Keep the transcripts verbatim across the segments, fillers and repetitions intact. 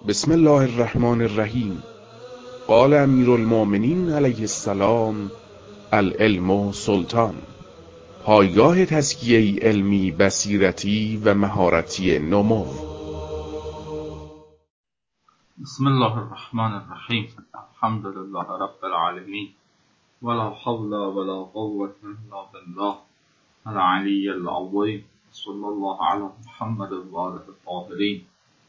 بسم الله الرحمن الرحیم. قال امیر المؤمنین علیه السلام: العلم سلطان. پایگاه تزکیه علمی، بصیرتی و مهارتی نمو. بسم الله الرحمن الرحیم. الحمد لله رب العالمین ولا حول ولا قوة الا بالله العلی العظیم. صلی الله علی محمد و آله الطاهرین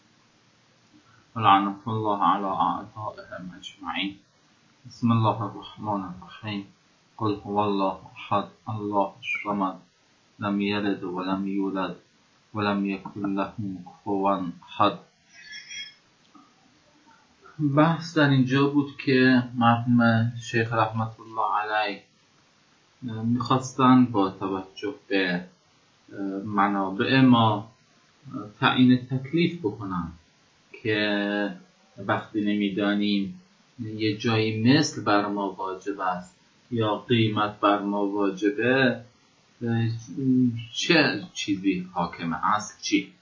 ولعنة الله على اعدائهم اجمعین. بسم الله الرحمن الرحیم. قل هو الله احد الله الصمد لم یلد ولم یولد ولم یکن له کفوا احد. بحث در اینجا بود که مرحوم شیخ رحمت الله علیه میخواستن با توجه به منابع ما تعیین تکلیف بکنن که وقتی نمیدانیم یه جایی مثل بر ما واجب است یا قیمت بر ما واجبه، چه چیزی حاکمه، اصل چی؟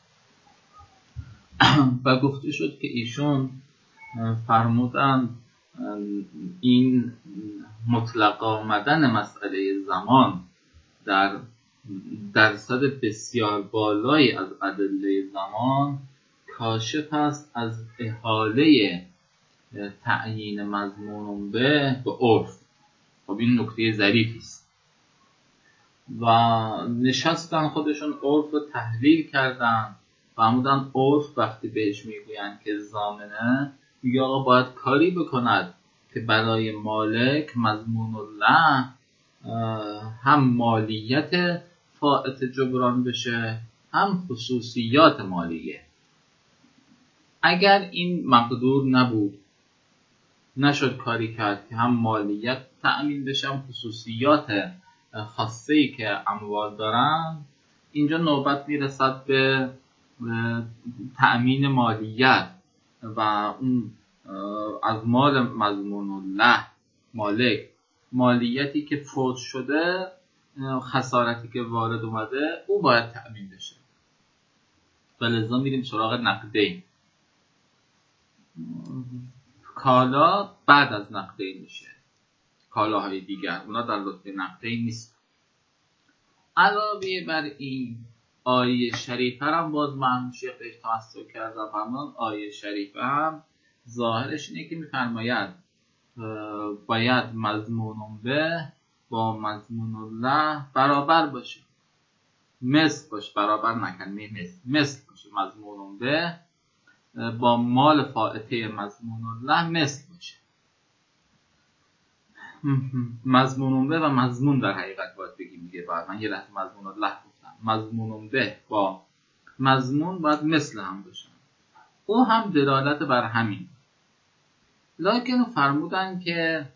و گفته شد که ایشون فرمودن این مطلق آمدن مسئله زمان در درصد بسیار بالایی از ادله زمان کاشف است از احاله تعیین مضمون به به عرف. خب این نکته ظریفی است و نشستن خودشون عرف رو تحلیل کردن، فرمودن عرف وقتی بهش میگویند که ضامنه، میگه آقا باید کاری بکند که برای مالک مضمون الله هم مالیت فائت جبران بشه هم خصوصیات مالیه. اگر این مقدور نبود، نشد کاری کرد که هم مالیت تأمین بشه هم خصوصیات خاصه‌ای که اموال دارن، اینجا نوبت میرسد به تأمین مالیت و اون از مال مضمون الله مالک مالیتی که فوت شده، خسارتی که وارد اومده، او باید تأمین بشه. و لذا میریم سراغ نقدین. کالا بعد از نقدین میشه، کالاهای دیگر اونا در رتبه نقدین نیست. علاوه بر این آیه شریفه هم باز مرحوم شیخ بهش توسل کرده. فرمان آیه شریفه هم ظاهرش اینه که میفرماید باید مضمون به با مضمون الله برابر باشه، مثل باشه، برابر نکن، مثل مثل باشه. مضمون به با مال فائته مضمون الله مثل باشه. مضمون به و مضمون در حقیقت باید بگیم دیگه. باید من یه لحظه مضمون الله گفتم، مضمون به با مضمون باید مثل هم باشن. او هم دلالت بر همین. لکن فرمودن که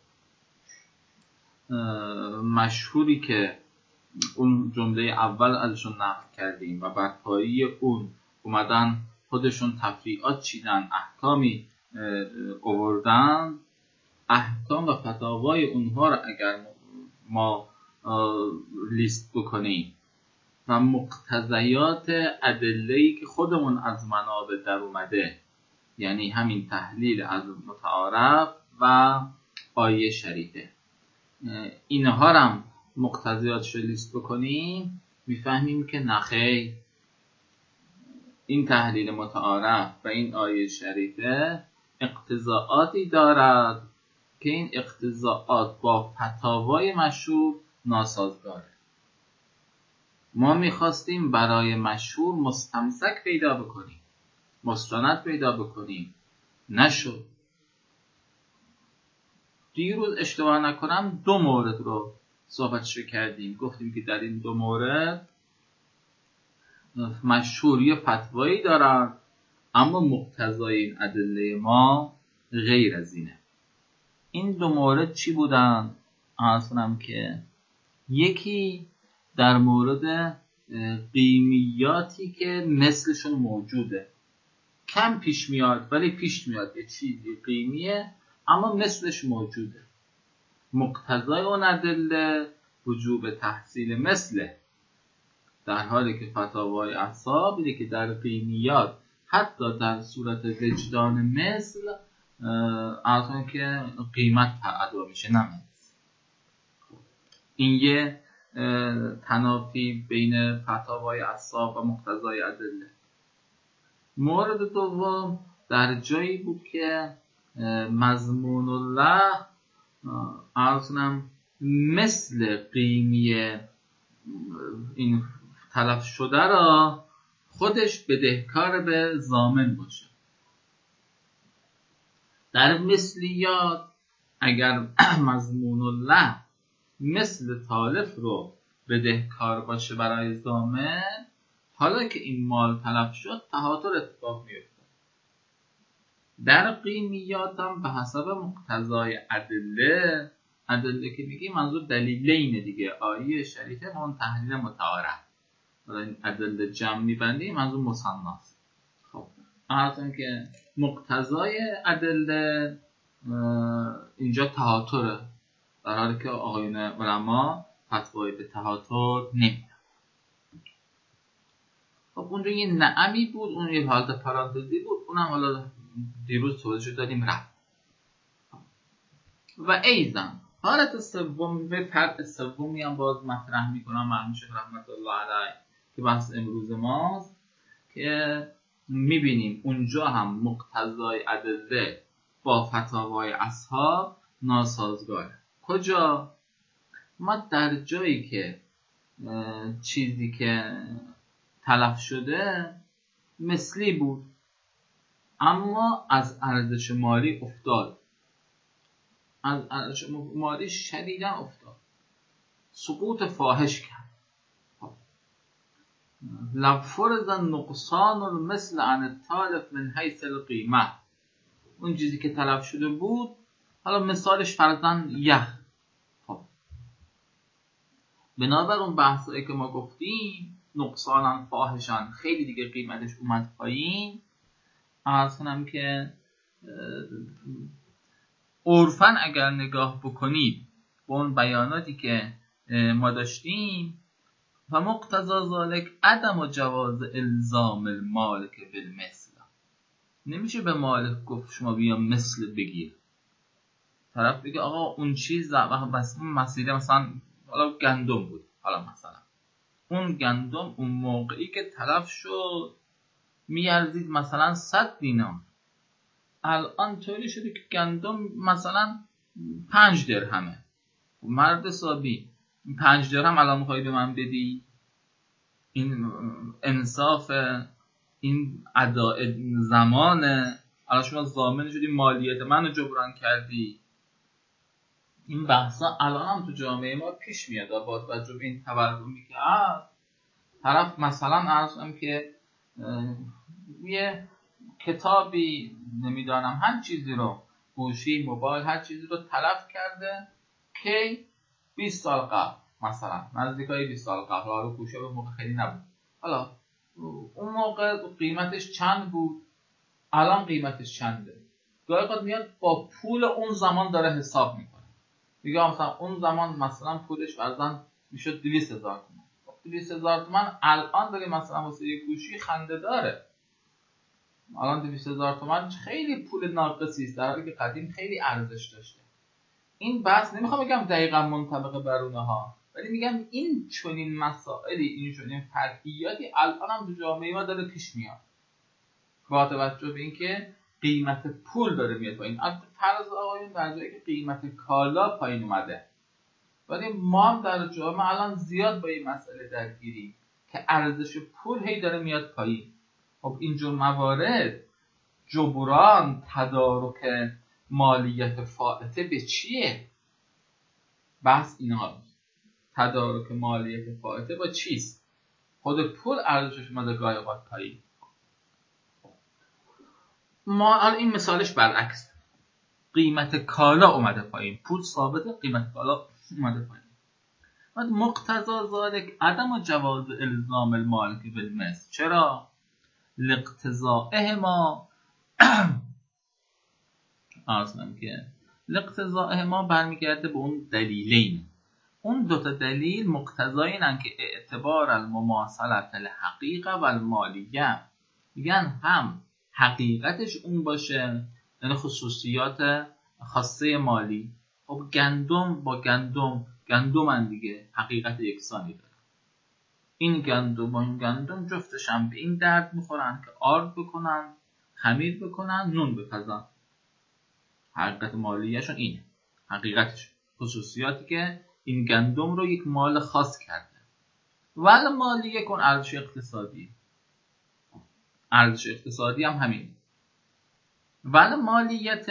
مشهوری که اون جمله اول ازشون نقل کردیم و بر پایی اون اومدن خودشون تفریعات چیدن، احکامی آوردن، احکام و فتاوای اونها رو اگر ما لیست بکنیم و مقتضیات ادله‌ای که خودمون از منابع در اومده، یعنی همین تحلیل از متعارف و آیه شریفه، اینها هم مقتضیاتش رو لیست بکنیم، میفهمیم که نخیر، این تحلیل متعارف و این آیه شریفه اقتضاعاتی دارد که این اقتضاعات با فتاوای مشهور ناسازگاره. ما میخواستیم برای مشهور مستمسک پیدا بکنیم، مستند پیدا بکنیم، نشد. دیروز اشتباه نکنم دو مورد رو صحبتش کردیم، گفتیم که در این دو مورد مشهوری فتوایی دارن اما مقتضای این ادله ما غیر از اینه. این دو مورد چی بودن؟ اصلا که یکی در مورد قیمیاتی که مثلشون موجوده، کم پیش میاد ولی پیش میاد، یه چیزی قیمیه اما مثلش موجوده. مقتضای اون ادله وجوب تحصیل مثله، در حالی که فتاوای اصحاب اینه که در قیمیات حتی در صورت وجدان مثل الان که قیمت ادا میشه نه مثل. این یه تنافی بین فتاوای اصحاب و مقتضای ادله. مورد دوم در جایی بود که مضمون الله ارزنم مثل قیمی این تلف شده را خودش بدهکار به ضامن باشه. در مثلیات اگر مضمون الله مثل تالف رو بدهکار باشه برای ضامن، حالا که این مال تلف شد تهاتر اتفاق میفته. در قیمیات هم به حسب مقتضای ادله، ادله که میگی منظور دلیلینه دیگه، آیه شریفه اون تحلیل متعارف. این ادله جمع میبندی منظور مثناست. خب عرضم که مقتضای ادله اینجا تهاتره، در حالی که آقایون علما فتوای به تهاتر نمیدن. خب اونجا یه نعمی بود، اون یه حالت پرانتزی بود، اونم حالا دیروز توضیح دادیم رفت. و ایزن حالت سوم به فرق سومی هم باز مطرح میکنم مرحوم شیخ رحمت الله علیه که بحث امروز ماست، که میبینیم اونجا هم مقتضای ادله با فتاوای اصحاب ناسازگاره. کجا؟ ما در جایی که چیزی که تلف شده مثلی بود اما از ارزش مالی افتاد، از ارزش مالی شدیداً افتاد، سقوط فاحش کرد. لو فرض نقصان المثل عن التالف من حیث القیمه، اون چیزی که تلف شده بود حالا مثالش فرضاً یخ. خب بنابر اون بحثایی که ما گفتیم نقصاناً فاحشاً خیلی دیگه قیمتش اومد پایین، عرض کنم که عرفاً اگر نگاه بکنید با اون بیاناتی که ما داشتیم و مقتضا ذالک عدم و جواز الزام المالک بالمثل، نمیشه به مالک گفت شما بیا مثل بگیر. طرف بگه آقا اون چیز بس مسئله مثلا حالا گندم بود، حالا مثلا اون گندم اون موقعی که تلف شد میارزید مثلا صد دینار، الان طوری شده که گندم مثلا پنج درهمه. مرد حسابی پنج درهم الان میخوای به من بدی؟ این انصاف، این اداء زمانه. الان شما ضامن شدی مالیات منو جبران کردی. این بحثا الان هم تو جامعه ما پیش میاد با توجه به این تورمی که هست. طرف مثلا عرضم که یه کتابی نمیدانم هر چیزی رو، گوشی موبایل هر چیزی رو تلف کرده که بیست سال قبل، مثلا نزدیکای بیست سال قبل، حالا گوشه به موقع خیلی نبود، حالا اون موقع قیمتش چند بود، الان قیمتش چنده. گاهی وقت میاد با پول اون زمان داره حساب میکنه، میگه مثلا اون زمان مثلا پولش فرضاً میشد دویست هزار تومان. دویست هزار تومان الان داره مثلا واسه یه گوشی خنده داره. الان دویست هزار تومان خیلی پول ناقصی است، در حالی که قدیم خیلی ارزش داشته. این بحث نمیخوام بگم دقیقاً منطبق بر اونها، ولی میگم این چنین مسائلی، این چنین فرعیاتی الان هم تو جامعه ما داره پیش میاد، با توجه به اینکه قیمت پول داره میاد پایین. البته فرض آقایون در جایی که قیمت کالا پایین اومده، ولی ما هم در جامعه الان زیاد با این مسئله درگیریم که ارزش پول هی داره میاد پایین. خب اینجور موارد جبران تدارک مالیت فائته به چیه؟ بحث اینا، تدارک مالیت فائته با چیست؟ خود پول ارزشش اومده گاهی اوقات پایین. ما الان این مثالش برعکس، قیمت کالا اومده پایین، پول ثابته، قیمت کالا اومده پایین. بعد مقتضا ذالک عدم جواز الزام المالک بالمثل. چرا؟ لاقتضائهما اصلا که لاقتضائهما برمیگرده به اون دلیلین. اون دوتا دلیل مقتضای اینن که اعتبار المماثلت الحقیقه و المالیه، میگن هم حقیقتش اون باشه، یعنی خصوصیات خاصه مالی. خب گندم با گندم گندمن دیگه، حقیقت یکسانی داره. این گندم و این گندم جفتش هم به این درد میخورن که آرد بکنن، خمیر بکنن، نون بپزن. حقیقت مالیشون اینه، حقیقتش خصوصیاتی که این گندم رو یک مال خاص کرده. ولی مالیه کن ارزش اقتصادی، ارزش اقتصادی هم همین. ولی مالیت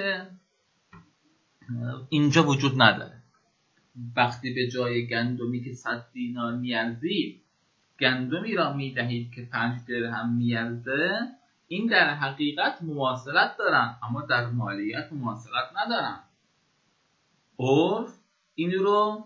اینجا وجود نداره. وقتی به جای گندمی که صد دینار میارزید گندمی را میدهید که پنج درهم میارزه، این در حقیقت مماثلت دارن اما در مالیت مماثلت ندارن. عرف این رو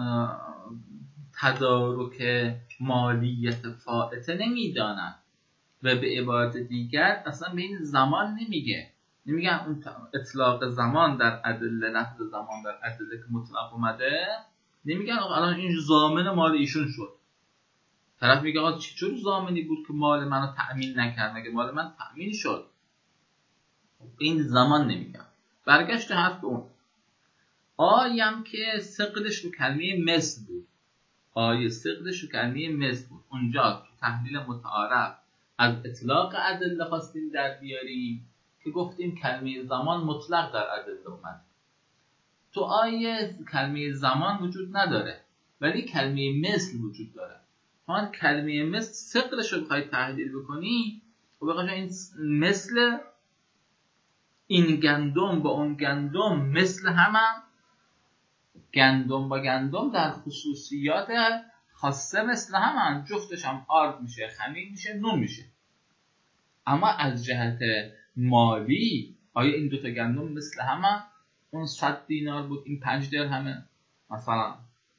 تدارک مالیت فائته نمیدانن و به عبارت دیگر اصلا به این زمان نمیگه. نمیگن اون اطلاق زمان در ادله، لفظ زمان در ادله که مطلق اومده، نمیگن الان این ضامن مال ایشون شد. طرف میگه آقا چطور ضامنی بود که مال منو تأمین نکرد، مگه مال من تأمین شد؟ این زمان نمیگن. برگشت حرف اون آیم که ثقلش رو کلمه مثل بود. آیه ثقلش رو کلمه مثل بود. اونجا تو تحلیل متعارف از اطلاق ادله خواستیم در بیاریم که گفتیم کلمه زمان مطلق در ادله اومد. تو آیه کلمه زمان وجود نداره ولی کلمه مثل وجود داره. آن کلمه مثل ثقلش رو بخواید تحلیل بکنی و بخواید این مثل این گندم با اون گندم مثل هم, هم گندم با گندم در خصوصیات خاصه مثل هم, هم جفتش هم آرد میشه، خمیر میشه، نون میشه. اما از جهت مالی آیا این دوتا گندم مثل هم, هم؟ اون صد دینار بود این پنج درهمه مثلا.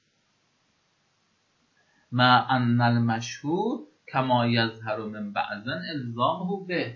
ما ان المشهور کما یظهر من بعضن الزامه به.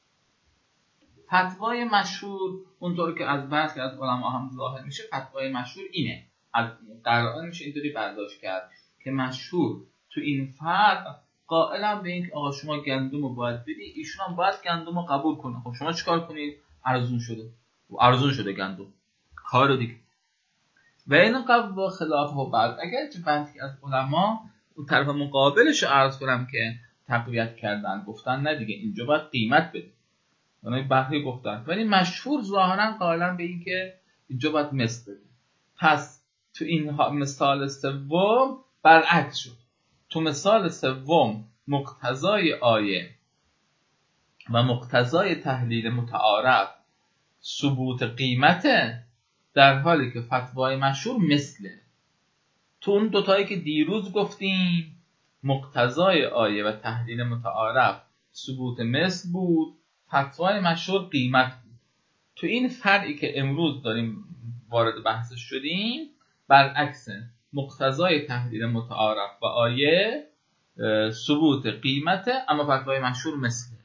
فتوای مشهور اونطور که از برخی از علما هم ظاهر میشه، فتوای مشهور اینه، از قرائن میشه اینطوری برداشت کرد که مشهور تو این فرق قائلم به این که آقا شما گندم رو باید بدی، ایشون هم باید گندم رو قبول کنه. خب شما چیکار کنید؟ ارزون شده و ارزون شده گندم، کار دیگه. و این قبل با خلاف و بعد اگر چه برخی از علما اون طرف مقابلش رو عرض کنم که تقویت کردن، گفتن نه دیگه اینجا باید قیمت بده. یعنی برخی گفتن ولی مشهور ظاهرا قائلن به این که اینجا باید مثل بده. پس تو این مثال سوم برعکس شد. تو مثال سوم مقتضای آیه و مقتضای تحلیل متعارف ثبوت قیمته، در حالی که فتوای مشهور مثله. تو اون دوتایی که دیروز گفتیم مقتضای آیه و تحلیل متعارف ثبوت مثل بود، فتوای مشهور قیمت بود. تو این فرعی که امروز داریم وارد بحثش شدیم برعکسه، مقتضای تحلیل متعارف و آیه ثبوت قیمته اما فتوای مشهور مثله.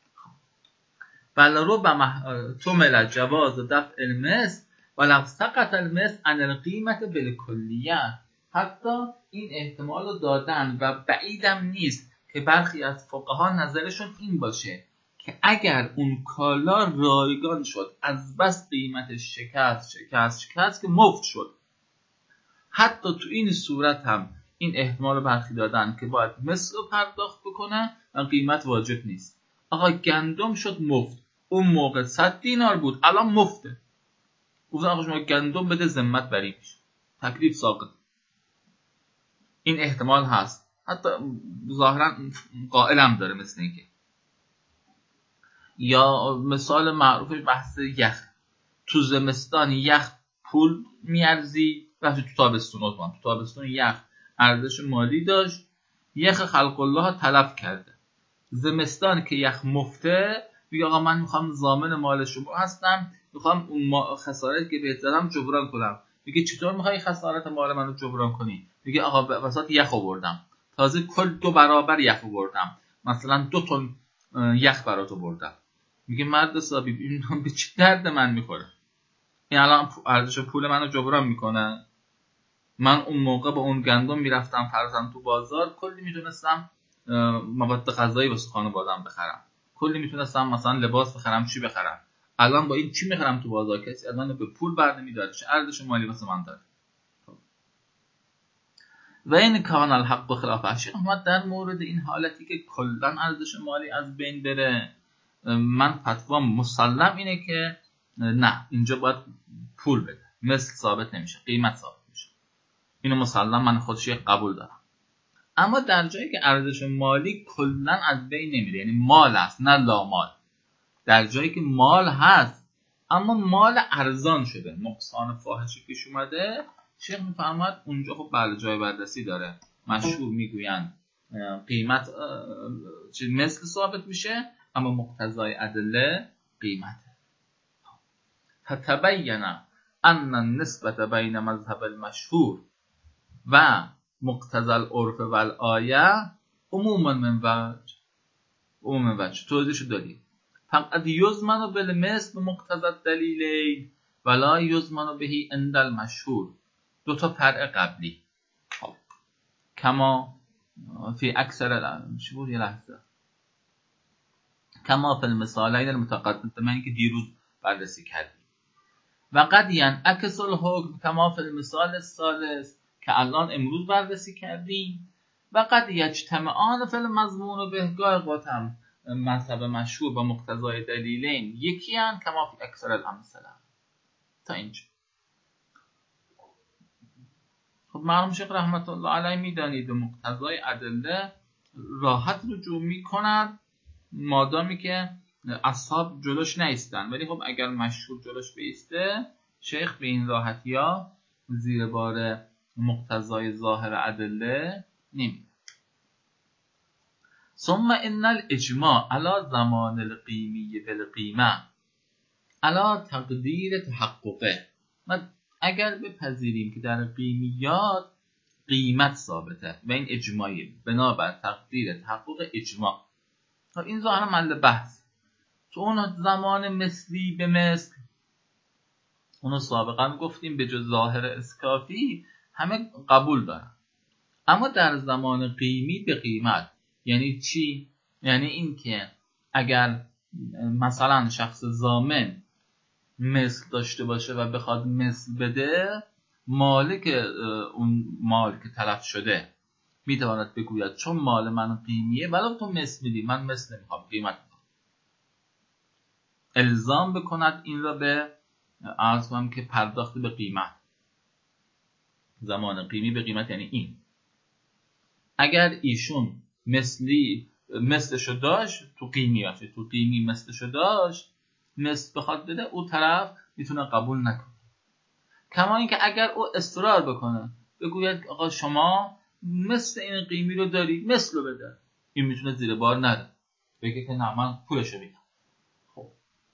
بل ربما تمل جواز دفع المثل ولو سقط المثل عن القیمت بالکلیه. حتی این احتمال رو دادن و بعیدم نیست که برخی از فقها نظرشون این باشه که اگر اون کالا رایگان شد از بس قیمتش شکست شکست شکست که مفت شد، حتی تو این صورت هم این احتمال رو برخی دادن که باید مثل رو پرداخت بکنه و قیمت واجب نیست. آقا گندم شد مفت، اون موقع صد دینار بود الان مفته، گفتن آقا شما گندم بده ذمت بری میشه، تکلیف ساقط. این احتمال هست، حتی ظاهرا قائلم داره مثل اینکه. یا مثال معروفش بحث یخ. تو زمستان یخ پول میارزی، وقتی تو تابستون اصلا تو تابستون یخ ارزش مالی داشت، یخ خلق الله تلف کرده. زمستان که یخ مفته میگه آقا من میخوام ضامن مال شما هستم، میخوام اون خسارتی که بهت دادم جبران کنم. میگه چطور میخوای خسارت مال منو جبران کنی؟ میگه آقا وسط یخ آوردم، تازه کل دو برابر یخ آوردم، مثلا دو تن یخ برات آوردم. میگه مرد حسابی این به چه درد من میخوره؟ این الان ارزش پول منو جبران میکنه؟ من اون موقع با اون گندم میرفتم فرضاً تو بازار، کلی میدونستم مواد غذایی واسه خانواده‌ام بخرم، کلی میتونستم مثلا لباس بخرم، چی بخرم، الان با این چی میخرم تو بازار؟ کسی الان به پول بر نمیداره، چه ارزش مالی واسه من داره. و این کان الحق و خلاف شیخ محمد در مورد این حالتی که کلا ارزش مالی از بین بره، من فتوا مسلم اینه که نه، اینجا باید پول بده، مثل ثابت نمیشه، قیمت ثابت میشه. اینو مسلم من خود شیخ قبول دارم. اما در جایی که ارزش مالی کلا از بین نمیره، یعنی مال هست نه لامال، در جایی که مال هست اما مال ارزان شده، نقصان فاحشی پیش اومده، شیخ میفرماید اونجا خب بله جای بررسی داره. مشهور میگویند قیمت چی مثل ثابت میشه، اما مقتضای ادله قیمته. فتبین ان النسبة بین مذهب المشهور و مقتضى العرف و الآیه عموما من وجه، عموما من وجه توضیحش دادیم. فقط یضمن بالمثل بمقتضى الدلیل ولا یضمن به عند المشهور. دو تا فرع قبلی. خب کما فی اکثر شهور، یه لحظه، کما فی المثالین المتقدمین که دیروز بررسی کردیم. و قد ینعکس الحکم کما فی المثال الثالث که الان امروز بررسی کردیم. و قد یجتمعان فی المضمون به گاه هم مذهب مشهور با مقتضای دلیلین یکی ان کما فی اکثر الامثله. تا اینجا خب معلوم شیخ رحمت الله علیه میدانید و مقتضای ادله راحت رجوع میکند مادامی که اصحاب جلوش نیستن. ولی خب اگر مشهور جلوش بیسته، شیخ به این راحتی ها زیر بار مقتضای ظاهر ادله نمیره. ثم ان الاجماع علی زمان القیمی بالقیمه علی تقدیر تحققه. ما اگر بپذیریم که در قیمیات قیمت ثابته و این اجماعی بنابر تقدیر تحقق اجماع، این ظاهرا محل بحث. تو اون زمان مثلی به مثل، اونو سابقا گفتیم به جز ظاهر اسکافی همه قبول دارن. اما در زمان قیمی به قیمت یعنی چی؟ یعنی این که اگر مثلا شخص ضامن مثل داشته باشه و بخواد مثل بده، مالک اون مال که تلف شده میتواند بگوید چون مال من قیمیه ولو تو مثل میدی، من مثل نمیخوام، قیمت میخوام. الزام بکند این را به عرض کنم که پرداخت به قیمت. زمان قیمی به قیمت یعنی این، اگر ایشون مثلی مثلشو داشت تو قیمی هست، تو قیمی مثلشو داشت مثل بخواد بده، او طرف میتونه قبول نکنه. کما اینکه اگر او اصرار بکنه بگوید آقا شما مثل این قیمی رو داری مثل رو بده، این میتونه زیر بار نده، بگه که نه من پولشو میدم. خب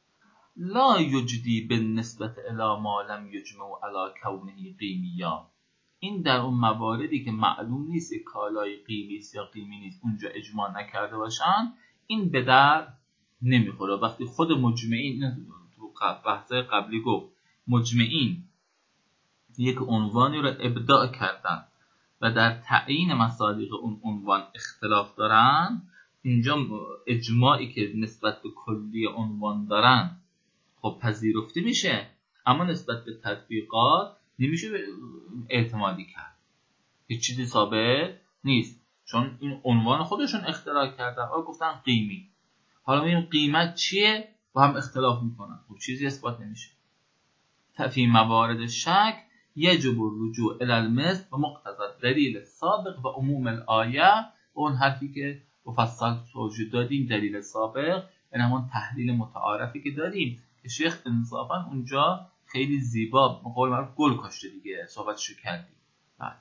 لا یجدی بالنسبت الی ما لم یجمع علی کونه قیمیا. این در اون مواردی که معلوم نیست کالای قیمی است یا قیمی نیست، اونجا اجماع نکرده باشن، این به در نمیخوره. وقتی خود مجمعین تو بحث قبلی گفت مجمعین یک عنوانی رو ابداع کردن و در تعیین مصادیق اون عنوان اختلاف دارن، اینجا اجماعی که نسبت به کلی عنوان دارن خب پذیرفته میشه، اما نسبت به تطبیقات نمیشه اعتمادی کرد، هیچ چیزی ثابت نیست، چون این عنوان خودشون اختراع کردن و گفتن قیمی. حالا این قیمت چیه با هم اختلاف میکنن، خب چیزی اثبات نمیشه. فی موارد شک یجب الرجوع الی المثل و مقتضی دلیل سابق و عموم الآیه. اون حرفی که مفصل توضیح دادیم، دلیل سابق این همون تحلیل متعارفی که دادیم که شیخ انصافا اونجا خیلی زیبا به قول معروف گل کاشته دیگه صحبتشو کردیم. بعد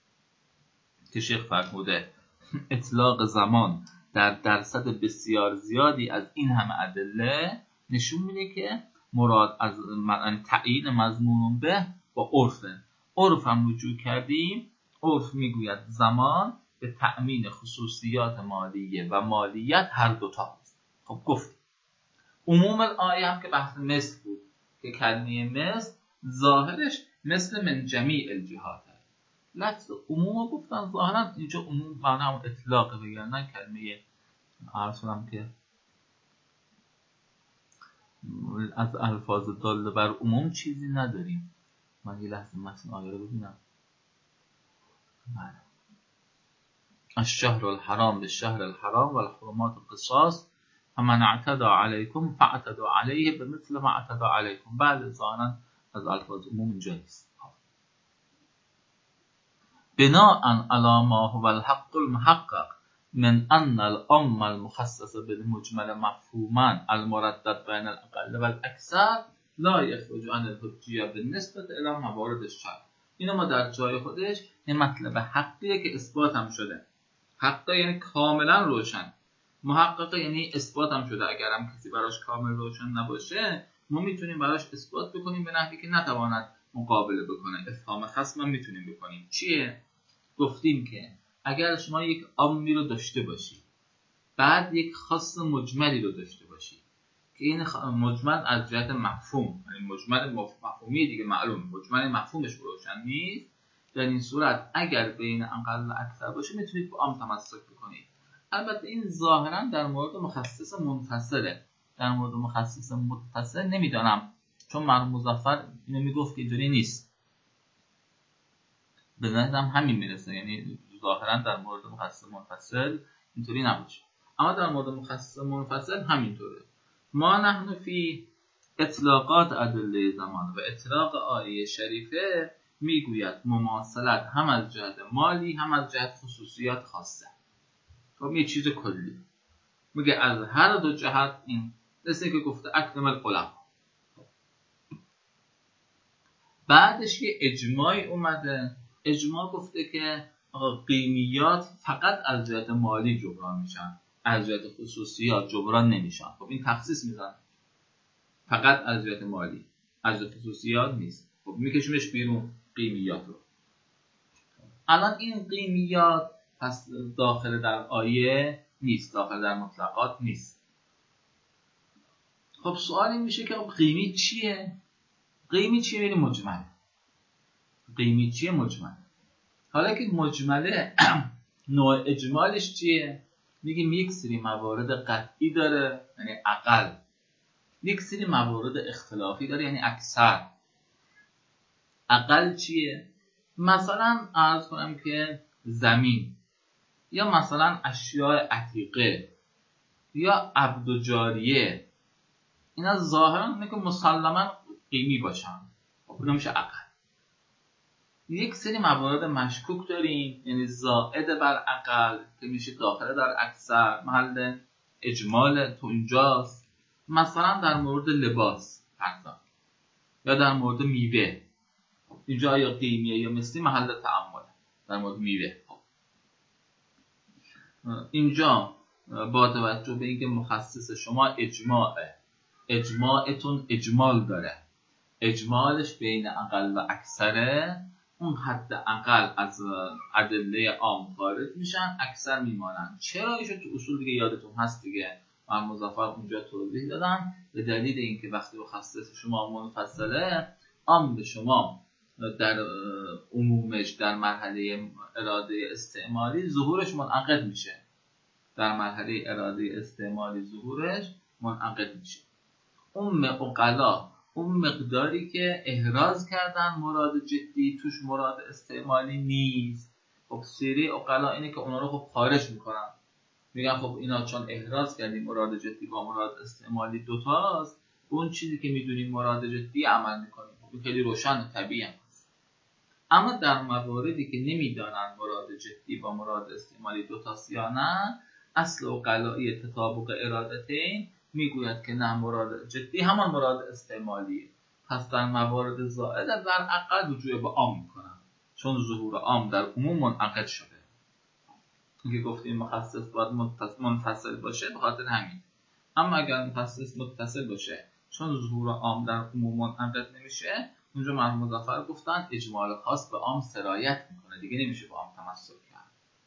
که شیخ فرموده اطلاق زمان در درصد بسیار زیادی از این همه ادله نشون میده که مراد از تعیین مضمون به با عرفه. عرف هم رجوع کردیم، عرف میگوید زمان به تأمین خصوصیات مالیه و مالیت هر دوتا هست. خب گفت عموم آیه هم که بحث مثل بود که کلمه مثل ظاهرش مثل من جمیع الجهات هست. لفظ عموم گفتن ظاهرا اینجا عموم معنی هم اطلاق بگردن کلمه عرض کنم که از الفاظ داله بر عموم چیزی نداریم. من یه لحظه متن آیه رو ببینم. بله. الشهر الحرام بالشهر الحرام والحرمات قصاص فمن اعتدى عليكم فاعتدوا عليه بمثل ما اعتدى عليكم. بعد ظاهرا از الفاظ عموم اینجا نیست. بناء على ما هو الحق المحقق من ان العام المخصص بالمجمل مفهوما المردد بين الاقل والاكثر لا يخرج عن الحجیه بالنسبه الى موارد الشرع. اینو ما در جای خودش این مطلب حقیه که اثبات هم شده. حقا یعنی کاملا روشن، محقق یعنی اثبات هم شده. اگر هم کسی براش کامل روشن نباشه ما میتونیم براش اثبات بکنیم به نحوی که نتواند مقابله بکنه. افهام خصم هم میتونیم بکنیم. چیه؟ گفتیم که اگر شما یک عامی رو داشته باشی بعد یک خاص مجملی رو داشته باشی که این مجمل از جهت مفهوم، یعنی مجمل مفهومی دیگه معلوم، مجمل مفهومش روشن نیست، در این صورت اگر بین اقل و اکثر باشه میتونید با عام تمسک بکنید. البته این ظاهرا در مورد مخصص منفصله. در مورد مخصص متصل نمیدانم، چون مرحوم مظفر اینو میگفت که اینطوری نیست. به نظرم همین میرسه، یعنی ظاهرا در مورد مخصص منفصل اینطوری نباشه، اما در مورد مخصص منفصل همینطوره. ما نحن فی اطلاقات ادله زمان و اطلاق آیه شریفه میگوید مماثلت هم از جهت مالی هم از جهت خصوصیات خاصه. خب یه چیز کلی میگه از هر دو جهت این مثل که گفته اکرم العلما. بعدش یه اجماعی اومده. اجماع گفته که قیمیات فقط از جهت مالی جبران میشن، از جهت خصوصیات جبران نمیشن. خب این تخصیص میزن، فقط از جهت مالی، از جهت خصوصیات نیست. خب میکشیمش بیرون قیمیات رو. الان این قیمیات پس داخل در آیه نیست، داخل در مطلقات نیست. خب سوالی میشه که قیمی چیه؟ قیمی چیه؟ یعنی مجمل. قیمی چیه؟ مجمل. حالا که مجمله نوع اجمالش چیه؟ میگیم یک سری موارد قطعی داره یعنی اقل، یک سری موارد اختلافی داره یعنی اکثر. اقل چیه؟ مثلا عرض کنم که زمین، یا مثلا اشیاء عتیقه، یا عبد و جاریه، اینا ظاهرا اینه که مسلما قیمی باشن. خب اینا میشه اقل. یک سری موارد مشکوک داریم یعنی زائد بر اقل که میشه داخله در اکثر، محل اجمال تو اینجاست. مثلا در مورد لباس فرضاً، یا در مورد میوه، اینجا یا قیمیه یا مثلی محل تعامل. در مورد میوه اینجا با توجه به اینکه مخصص شما اجماعه، اجماعتون اجمال داره، اجمالش بین اقل و اکثره، اون حد اقل از ادله عام خارج میشن، اکثر میمانن. چرا؟ ایشون تو اصول دیگه یادتون هست دیگه، من مظفر اونجا توضیح دادم. به دلیل اینکه وقتی مخصص شما منفصله، عام به شما در عمومش در مرحله اراده استعمالی ظهورش منعقد میشه، در مرحله اراده استعمالی ظهورش منعقد میشه. اون عقلا، اون مقداری که احراز کردن مراد جدی توش مراد استعمالی نیست. خب سیره عقلا اینه که اونا رو خب خارج میکنن، میگن خب اینا چون احراز کردیم مراد جدی با مراد استعمالی دوتاست، اون چیزی که میدونیم مراد جدی عمل میکنیم. خب خیلی روشن و طبیعی هست. اما در مواردی که نمیدانن مراد جدی با مراد استعمالی دوتاست یا نه، اصل عقلایی تطابق ارادتین میگوید که نه، مراد جدی همان مراد استعمالیه. پس در موارد زائد در اقل رجوع به عام میکنن، چون ظهور عام در عموم منعقد شده. اینکه گفتیم مخصص باید منفصل باشه به خاطر همین. اما اگر مخصص متصل باشه، چون ظهور عام در عموم منعقد نمیشه، اونجا مرحوم مظفر گفتن اجمال خاص به عام سرایت میکنه، دیگه نمیشه با عام تمسک کرد.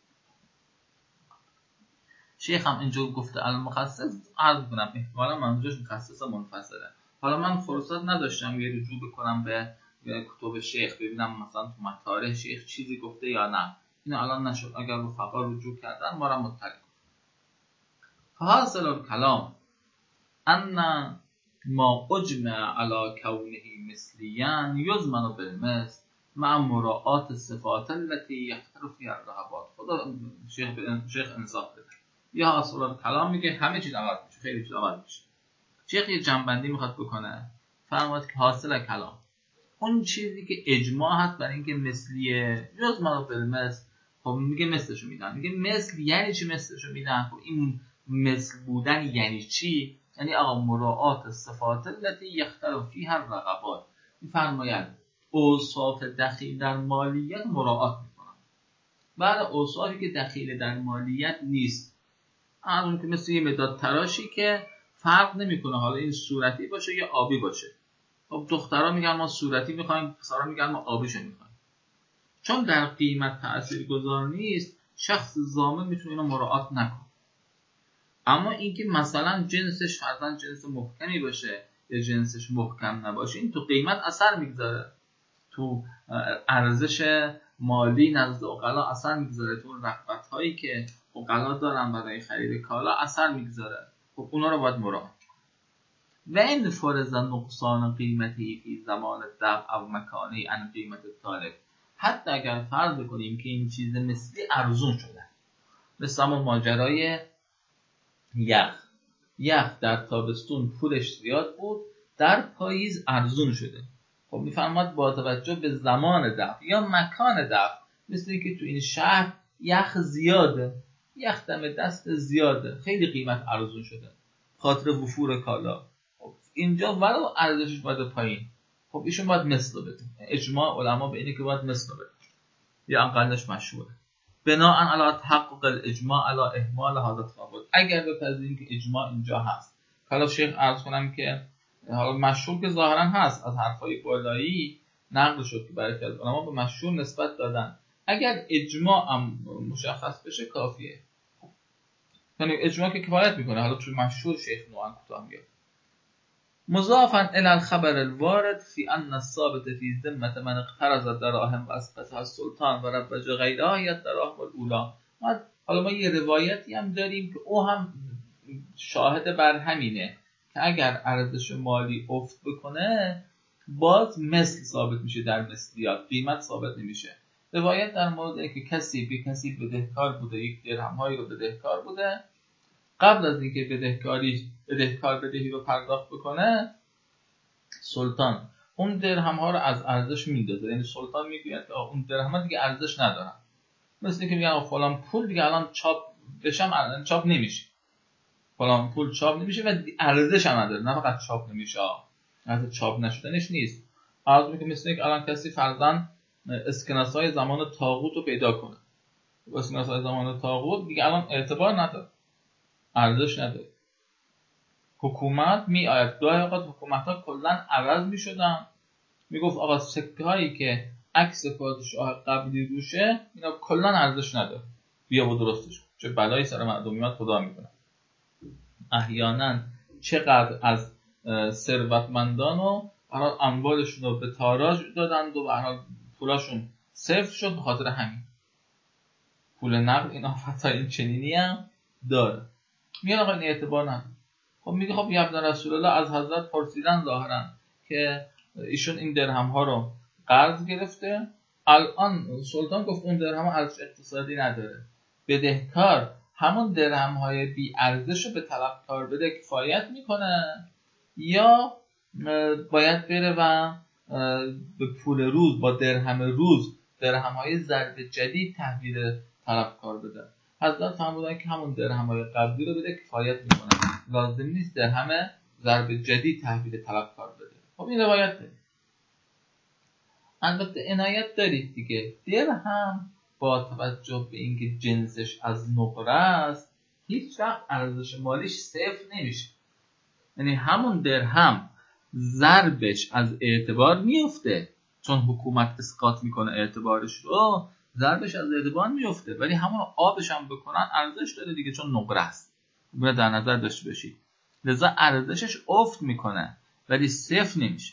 شیخ هم اینجا گفته المخصص، عرض کنم احتمالا منظورش مخصص منفصله. حالا من فرصت نداشتم یه رجوع بکنم به کتب شیخ ببینم مثلا تو مطالع شیخ چیزی گفته یا نه. این الان نشد. اگر رفقا رجوع کردن ما را مطلع کنم. حاصل الکلام ان ما اجمع علی کونه مثلیان یضمن بالمثل مع مراعات صفات التي یختلف فیها الرغبات. خدا شیخ شیخ انصاف بده. یا اصلا کلام میگه همه چیز عوض میشه، خیلی چیز عوض میشه. شیخ یه جنبندی میخواد بکنه، فرمود که حاصل کلام اون چیزی که اجماع هست برای اینکه مثلیه یضمن بالمثل، خب میگه مثلشو میدن. میگه مثل یعنی چی مثلشو میدن؟ خب این مثل بودن یعنی چی؟ یعنی آقا مراعات صفات التي یختلف فیها الرغبات. میفرماید اوصاف دخیل در مالیت مراعات میکنن، بعد اوصافی که دخیل در مالیت نیست، همون که مثل یه مداد تراشی که فرق نمیکنه حالا این صورتی باشه یا آبی باشه. خب دخترها میگن ما صورتی میخوایم، پسرها میگن ما آبیشو میخوایم. چون در قیمت تاثیرگذار نیست، شخص ضامن میتونه اینو مراعات نکنه. اما اینکه مثلا جنسش فرضاً جنس محکمی باشه یا جنسش محکم نباشه، این تو قیمت اثر میگذاره، تو ارزش مالی نزد عقلا اثر میگذاره، تو رغبت هایی که عقلا دارن برای خرید کالا اثر میگذاره. خب اونا رو باید مراعات. و این فرض نقصان قیمتی فی زمان دفع او مکانی عن قیمت طالب، حتی اگر فرض کنیم که این چیز مثلی ارزون شده، مثل همون ماجرای یخ یخ در تابستون پولش زیاد بود، در پاییز ارزون شده. خب میفرماد با توجه به زمان دفع یا مکان دفع، مثل اینکه تو این شهر یخ زیاده، یخ دم دست زیاده، خیلی قیمت ارزون شده خاطر وفور کالا. خب اینجا ولو ارزشش باید پایین، خب ایشون باید مثل بده. اجماع علما به اینه که باید مثل بده یا اقلش مشهوره. بناء علی تحقق الاجماع علی اهمال هذا التفاوت. اگر بپذیریم که اجماع اینجا هست، حالا شیخ عرض کنم که حالا مشهور که ظاهرا هست، از حرفای بالایی نقل شد که برخی از علما به مشهور نسبت دادن. اگر اجماع هم مشخص بشه کافیه، یعنی اجماع که کفایت میکنه. حالا چون مشهور شیخ نوعا کوتاه میگه مضافا الى الخبر الوارد فی ان الثابت فی ذمه من اقترض دراهم و اسقطها السلطان و ربج غیرها یا دراهم الاولی. حالا ما یه روایتی هم داریم که او هم شاهد بر همینه که اگر ارزش مالی افت بکنه باز مثل ثابت میشه در مثلیات، قیمت ثابت نمیشه. روایت در مورد اینکه کسی به کسی بدهکار بوده، یک درهم هایی رو بدهکار بوده، قبل از اینکه بدهکاری بدهکار بدهی رو پرداخت بکنه، سلطان اون درهم ها رو از ارزش میندازه. یعنی سلطان میگوید که اون درهم ها دیگه ارزش ندارن، مثل اینکه میگن فلان پول دیگه الان چاپ بشم الان چاپ نمیشه، فلان پول چاپ نمیشه و ارزش هم نداره. نه فقط چاپ نمیشه، از چاپ نشدنش نیست، عرض میگه مثل اینکه الان کسی فرضاً اسکناس های زمان طاغوت رو پیدا کنه، اسکناس های زمان طاغوت دیگه الان اعتبار نداره، ارزش نداره. حکومت می آید گاهی اوقات حکومت ها کلا عوض می شدن، می گفت آقا سکه هایی که عکس پادشاه قبلی روشه اینا کلا ارزش نداره، بیا و درستش کن. چه بلایی سر مردم میاد خدا میکنه. احیانا چقدر از ثروتمندان و برای اموالشون رو به تاراج دادند و برای پولاشون صفر شد به خاطر همین. پول نقد این آفت این چنینی هم داره. میگن آقا این اعتبار نداره. خب میگه خب ابن رسول الله از حضرت پرسیدن ظاهرا که ایشون این درهم ها رو قرض گرفته، الان سلطان گفت اون درهم ها ارزش اقتصادی نداره، بدهکار همون درهم های بی ارزش رو به طلبکار بده کفایت میکنه یا باید بره و به پول روز با درهم روز درهم های ضرب جدید تحویل طلبکار بده؟ حضرت فرمودن که همون درهم های قبلی رو بده کفایت میکنه، لازم نیست درهم ضرب جدید تحویل طلبکار بده. خب این روایت دارید. البته عنایت دارید دیگه، درهم با توجه به اینکه جنسش از نقره است هیچ وقت ارزش مالیش صفر نمیشه. یعنی همون درهم ضربش از اعتبار میفته، چون حکومت اسقاط میکنه اعتبارش رو، ضربش از اعتبار میفته، ولی همون آبش هم بکنن ارزش داره دیگه، چون نقره است. باید در نظر داشته باشید، لذا ارزشش افت میکنه ولی صفر نمیشه.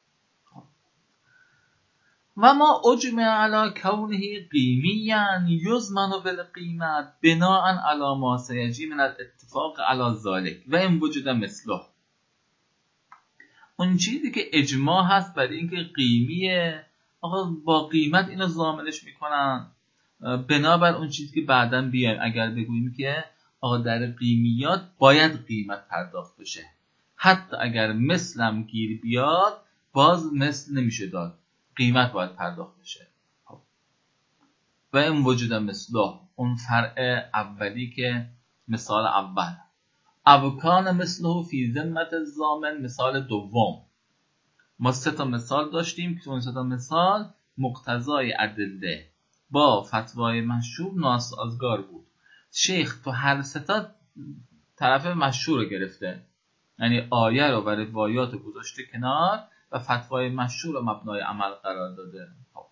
و ما اجمع علی کونه قیمیا یضمن بالقیمت بناء علی ما سیجی من الاتفاق علی ذلک و ان وجد مثله. اون چیزی که اجماع هست برای اینکه قیمیه، آقا با قیمت اینو ضامنش میکنن. بنابر اون چیزی که بعداً بیایم اگر بگوییم که آقا در قیمیات باید قیمت پرداخت بشه، حتی اگر مثلم گیر بیاد باز مثل نمیشه داد، قیمت باید پرداخت بشه. و این وجود مثله، اون فرع اولی که مثال اول، اوکان مثله فی ذمت الضامن، مثال دوم. ما سه تا مثال داشتیم که اون سه تا مثال مقتضای ادله با فتوای مشهور ناسازگار بود. شیخ تو هر سه تا طرف مشهور رو گرفته، یعنی آیه رو و روایات گذاشته کنار و فتوای مشهور رو مبنای عمل قرار داده. خب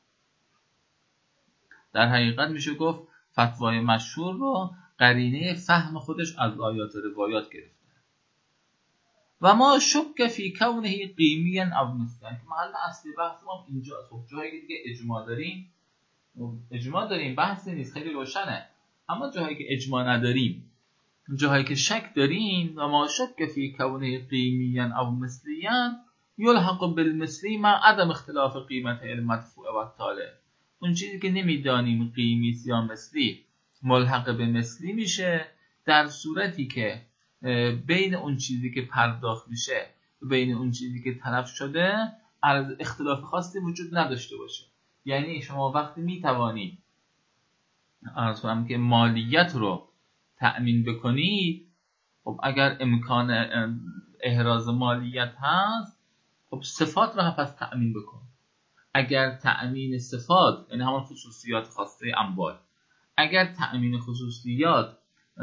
در حقیقت میشه گفت فتوای مشهور رو قرینه فهم خودش از آیات و روایات گرفته. و ما شک فی کونه قیمیا او مثلا، که محل اصلی بحث ما اینجاست. خب جایی که اجماع داریم، اجماع داریم بحث نیست، خیلی روشنه. اما جایی که اجماع نداریم، جایی که شک داریم، و ما شک فی کونه قیمیا او مثلیا یلحق بالمثلی مع عدم اختلاف قیمت المدفوع و الطالع. اون چیزی که نمیدانیم قیمی یا مثلی ملحق به مثلی میشه در صورتی که بین اون چیزی که پرداخت میشه و بین اون چیزی که طلب شده از اختلاف خاصی وجود نداشته باشه. یعنی شما وقتی میتوانید عرض کنم که مالیت رو تأمین بکنید، خب اگر امکان احراز مالیت هست، خب صفات رو پس تأمین بکن. اگر تأمین صفات، یعنی همون خصوصیات خاصه اموال، اگر تأمین خصوصیات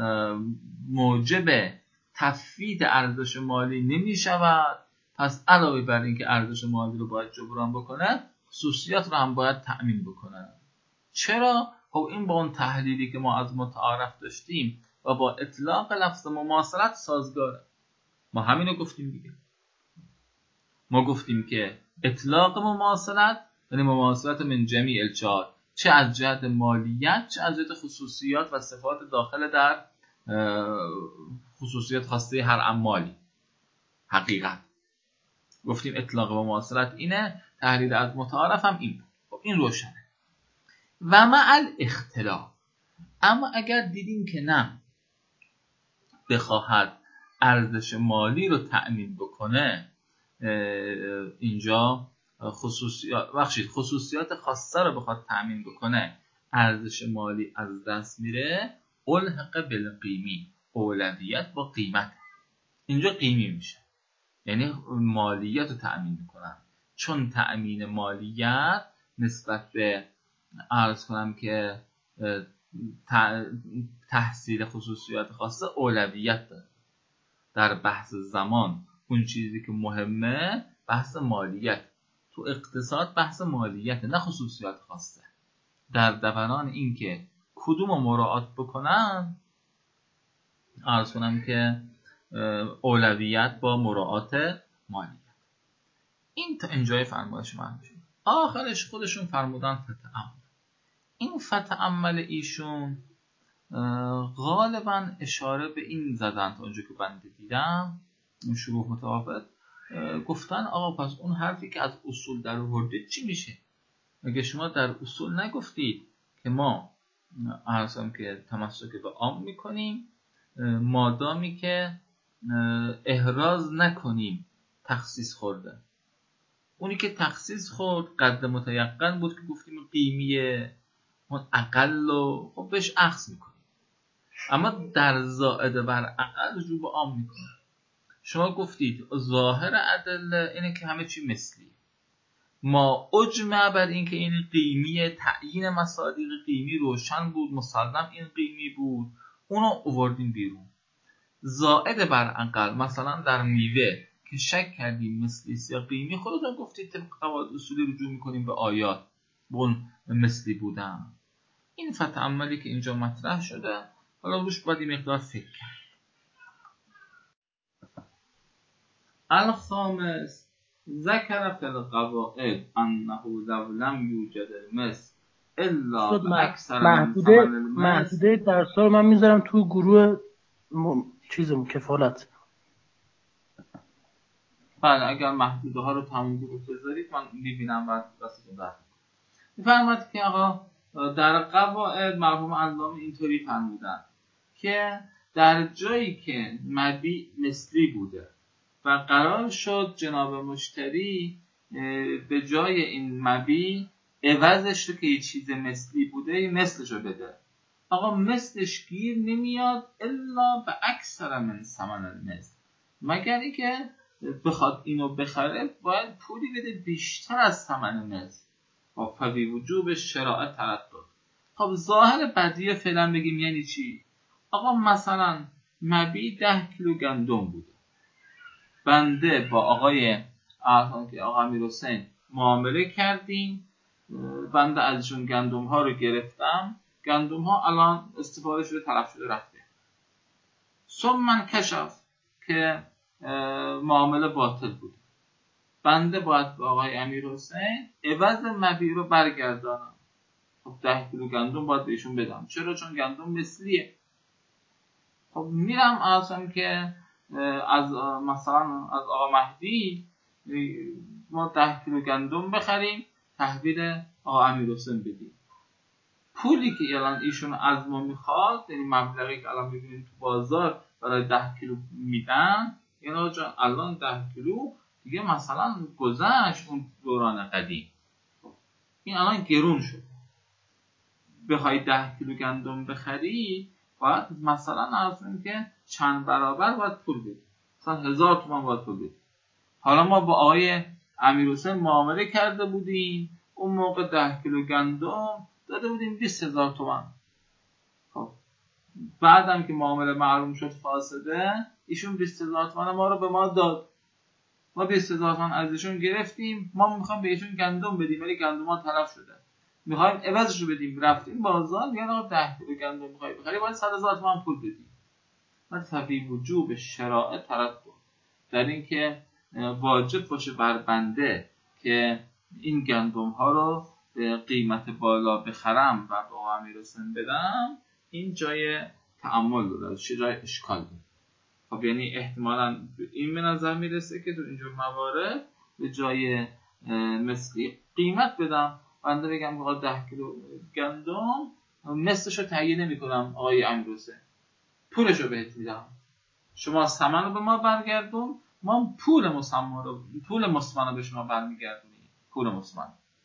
موجب تفویت ارزش مالی نمی شود، پس علاوه بر این که ارزش مالی رو باید جبران بکنه، خصوصیات رو هم باید تأمین بکنه. چرا؟ خب این با اون تحلیلی که ما از متعارف داشتیم و با اطلاق لفظ مماثلت سازگاره. ما همینو گفتیم دیگه. ما گفتیم که اطلاق مماثلت یعنی مماثلت من جمیع الجهات، چه از جهت مالیت چه از جهت خصوصیات و صفات داخل در خصوصیات خاصه هر اموالی. حقیقت گفتیم اطلاق مماثلت اینه، تحلیل از متعارف هم این بود. خب این روشنه. و مع الاختلاف، اما اگر دیدیم که نه بخواهد ارزش مالی رو تأمین بکنه، اینجا خصوصیات بخشید خصوصیات خاصه رو بخواد تأمین بکنه، ارزش مالی از دست میره، الحق بالقیمی، اولویت با قیمت. اینجا قیمی میشه، یعنی مالیت رو تأمین میکنن، چون تأمین مالیت نسبت به عرض کنم که تحصیل خصوصیات خاصه اولویت داره. در بحث زمان اون چیزی که مهمه بحث مالیت، تو اقتصاد بحث مالیت نه خصوصیات خاصه. در دوران این که کدوم رو مراعات بکنن، عرض کنم که اولویت با مراعات مالیت. این تا اینجای فرمایش من میشه. آخرش خودشون فرمودن فتعمل. این فتعمل ایشون غالبا اشاره به این زدن تا اونجا که بنده دیدم، شروع متوافق گفتن آقا پس اون حرفی که از اصول در آوردید چی میشه؟ اگه شما در اصول نگفتید که ما عرضم که تمسک به عام میکنیم مادامی که احراز نکنیم تخصیص خورده. اونی که تخصیص خورد قد متیقن بود که گفتیم قیمیه، اون اقل و خب بهش اخذ میکنیم، اما در زائد بر اقل رجوع به عام میکنه. شما گفتید ظاهر ادله اینه که همه چی مثلی، ما اجمع بر این که این قیمی، تعیین مصادیق قیمی روشن بود، مسلم این قیمی بود، اونو آوردیم بیرون. زائد بر اقل مثلا در میوه که شک کردیم مثلی یا قیمی، خودتون گفتید طبق قواعد اصولی رجوع میکنیم به آیات به اون مثلی بودن. این فتعملی که اینجا مطرح شده، حالا روش باید این مقدار فکر کرد. الخامس ذکر فی القواعد انه لو لم یوجد المثل الا باکثر من ثمن المثل. محدوده درس‌ها رو من میذارم تو گروه م... چیزمون کفالت. بله اگر محدوده ها رو تموم رو بذارید من میبینم و دستتون در میفرماد که آقا در قواعد مرحوم علامه اینطوری فرمودن که در جایی که مبیع مثلی بوده و قرار شد جناب مشتری به جای این مبیع عوضش رو که یه چیز مثلی بوده مثلش رو بده، آقا مثلش گیر نمیاد الا به اکثر من ثمن المثل، مگر اینکه بخواد اینو بخره باید پولی بده بیشتر از ثمن مثل و فوی وجوب شراء تردد. خب ظاهر بدیه فعلا بگیم یعنی چی؟ آقا مثلا مبیع ده کیلو گندم بوده، بنده با آقای احسان که آقا امیرحسین معامله کردیم، بنده ازشون گندم ها رو گرفتم، گندم ها الان استفاده شده تلف شده رفته، ثم من کشف که معامله باطل بود، بنده باید با آقای امیرحسین عوض مبیع رو برگردانم. خب ده کیلو گندم باید بهشون بدم، چرا؟ چون گندم مثلیه. خب میرم اصلا که از مثلا از آقا مهدی ما ده کیلو گندم بخریم تحویل آقا امیرحسین بدیم، پولی که الان ایشون از ما میخواد، یعنی مبلغی که الان میبینیم تو بازار برای ده کیلو میدن، یعنی آقا جان الان ده کیلو دیگه مثلا گذشت اون دوران قدیم، این الان گرون شد، بخوای ده کیلو گندم بخری باید مثلا اصلا که چند برابر باید پول بدی، مثلا هزار تومان باید پول بدی. حالا ما با آقای امیرحسین معامله کرده بودیم، اون موقع ده کیلو گندم داده بودیم بیست هزار تومان. خب بعدم که معامله معلوم شد فاسده، ایشون بیست هزار تومان ما رو به ما داد، ما بیست هزار تومان ازشون گرفتیم، ما میخوایم بهشون گندم بدیم ولی گندم ها تلف شده، میخوایم عوضش رو بدیم، رفتیم بازار میگن آقا ده کیلو گندم میخوای بخری باید صد هزار تومان پول بدی. من فی وجوب شراء تردد، در این که واجب باشه بر بنده که این گندم ها رو به قیمت بالا بخرم و با امیرحسین بدم، این جای تأمل داره، جای اشکال داره. خب یعنی احتمالاً این به نظر میرسه که تو اینجور موارد به جای مثلی قیمت بدم، بنده بگم آقا ده کیلو گندم مثلشو تهیه نمی کنم آقای امیرحسین، پولشو بهت میدم، شما ثمن رو به ما برگردون، ما پول مسمى رو پول مسمى رو به شما برمیگردونیم، پول مسمى.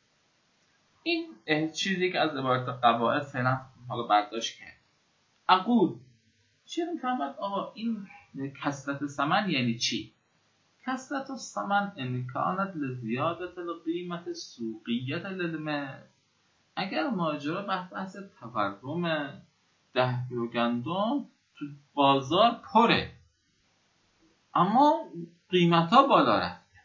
این چیزی که از عبارت قواعد فعلا حالا برداشت کرد. اقول چرا میفهمد آقا این کسرت ثمن یعنی چی؟ کسرت الثمن ان کانت لزیادت القیمت سوقیت للمثل، اگر ماجرا بحث تورم ده کیلو گندم تو بازار پره اما قیمت ها بالا رفته،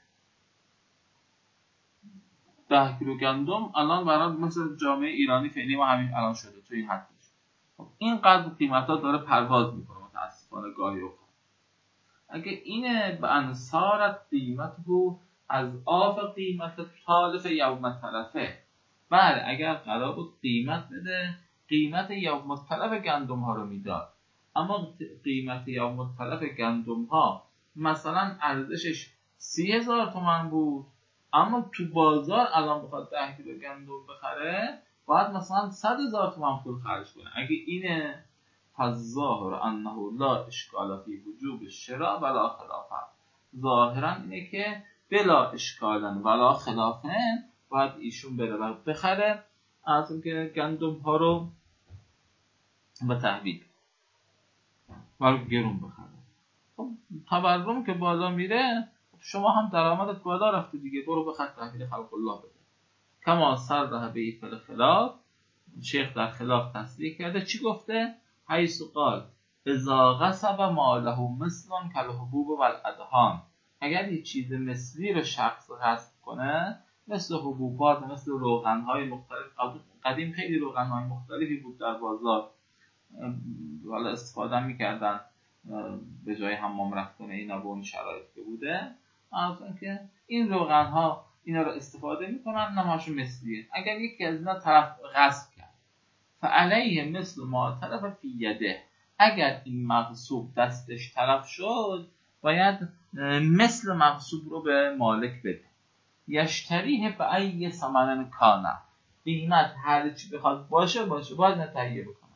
ده کیلو گندم الان برای مثل جامعه ایرانی فعلی ما همین الان شده تو این حد میشه، خب اینقدر قیمت ها داره پرواز میکنه متاسفانه گاهی اوقات. اگه اینه به انصارت قیمت رو از آف قیمت طالف یوم طرفه، بله اگر قرار بود قیمت بده قیمت یوم طرف گندم ها رو میداد، اما قیمت یوم طرف گندم ها مثلا ارزشش سی هزار تومان بود، اما تو بازار الان بخواد ده کیلو گندم بخره باید مثلا صد هزار تومان پول خرج کنه. اگه اینه فالظاهر انه لا اشکال فی وجوب الشراء ولا خلافه، ظاهرا اینه که بلا اشکالن ولا خلافن باید ایشون بره و بخره از اون که گندم ها رو به تحویل و گرون بخره. خب تورم که بالا میره شما هم درآمدت بالا رفته دیگه، برو بخر تحویل خلق الله بده. کما صرح به ایفل خلاف، شیخ در خلاف تصدیق کرده، چی گفته؟ حیث قال اذا غصب ماله مثل کالحبوب والادهان، اگر یه چیز مثلی رو شخص غصب کنه مثل حبوبات، مثل روغن‌های مختلف، قدیم خیلی روغن‌های مختلفی بود در بازار حالا استفاده می‌کردن به جای حمام رفتن اینا به اون شرایط که بوده، اصلا که این روغن‌ها اینا رو استفاده می‌کنن نماشون مثلیه، اگر یکی از اینا طرف غصب کرد فعلیه مثل ما طرف فی یده، اگر این مغصوب دستش طرف شد باید مثل مغصوب رو به مالک بده. یشتریه به ای ثمن کانه، قیمت هر چی بخواد باشه باشه باید نتهیه بکنن.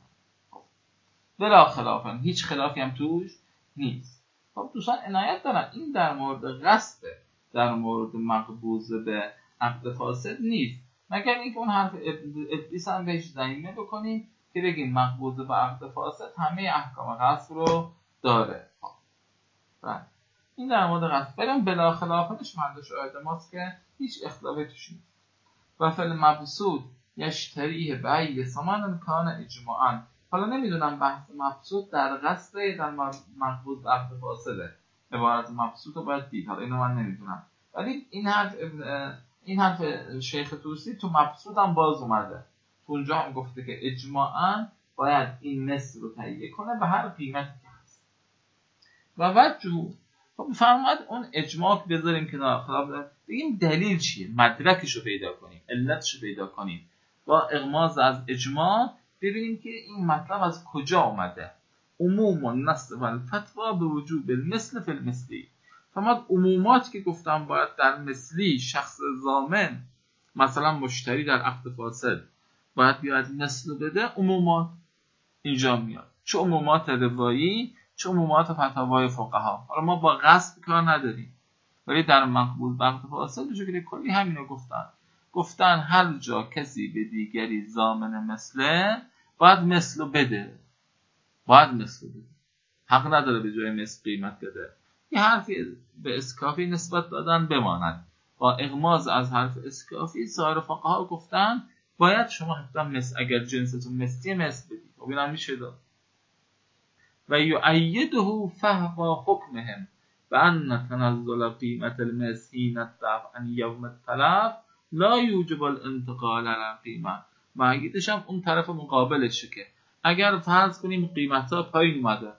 بلا خلافن، هیچ خلافی هم توش نیست. خب دوستان عنایت دارن این در مورد قصد، در مورد مقبوض به عقد فاسد نیست، مگر اینکه اون حرف ابلیس هم بهش ضمیمه بکنیم که بگیم مقبوض به عقد فاسد همه احکام قصد رو داره. خب این در مورد قصد. بریم بلا خلافنش مردش آیت ماست که هیچ اختلافی توش نیست. و فعل مبسوط یشتریه به ای ثمن کان اجماعا. حالا نمیدونم بحث مبسوط در قصد در مقبوض به عقد فاسده، عبارت مبسوط رو باید دید، حالا اینو من نمیدونم، ولی این حرف این حرف شیخ طوسی تو مبسوط هم باز اومده. تو اونجا هم گفته که اجماعا باید این مثل رو تهیه کنه به هر قیمتی که هست. و بعد جو خب فرماید اون اجماع بذاریم کنار، خلاف بگیم دلیل چیه، مدرکش رو پیدا کنیم، علتش رو پیدا کنیم، با اغماض از اجماع ببینیم که این مطلب از کجا اومده. عموم و نص و الفتوا به وجوب المثل فی المثلی. فرماید عمومات که گفتم باید در مثلی شخص ضامن، مثلا مشتری در عقد فاسد باید بیاد مثل بده، عمومات اینجا میاد، چه عمومات روایی چه عمومات فتاوای فقها. حالا ما با قصد کار نداریم، ولی در مقبول به عقد فاسد به شکل کلی همینو گفتن. گفتن هر جا کسی به دیگری ضامن مثله باید مثلو بده، باید مثلو بده، حق نداره به جای مثل قیمت بده. یه حرفی به اسکافی نسبت دادن بماند، با اغماض از حرف اسکافی سایر فقها گفتن باید شما حتی مثل، اگر جنستون مثلی مثل بدید. خب اینم میشه داد. و یعیده فهو حکمهم بأن تنزل قیمت المسکین الدفع عن یوم التلف لا یوجب الانتقال علی قیمه. معیدش هم اون طرف مقابلشه که اگر فرض کنیم قیمت ها پایین اومده،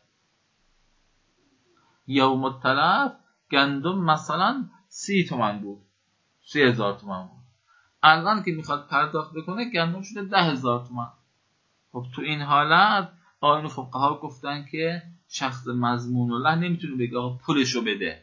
یوم التلف گندم مثلا سی تومن بود، سی هزار تومن بود، الان که میخواد پرداخت بکنه گندم شده ده هزار تومن. خب تو این حالت آیین فقها گفتن که شخص مضمون الله نمیتونه بگه آقا پولشو بده،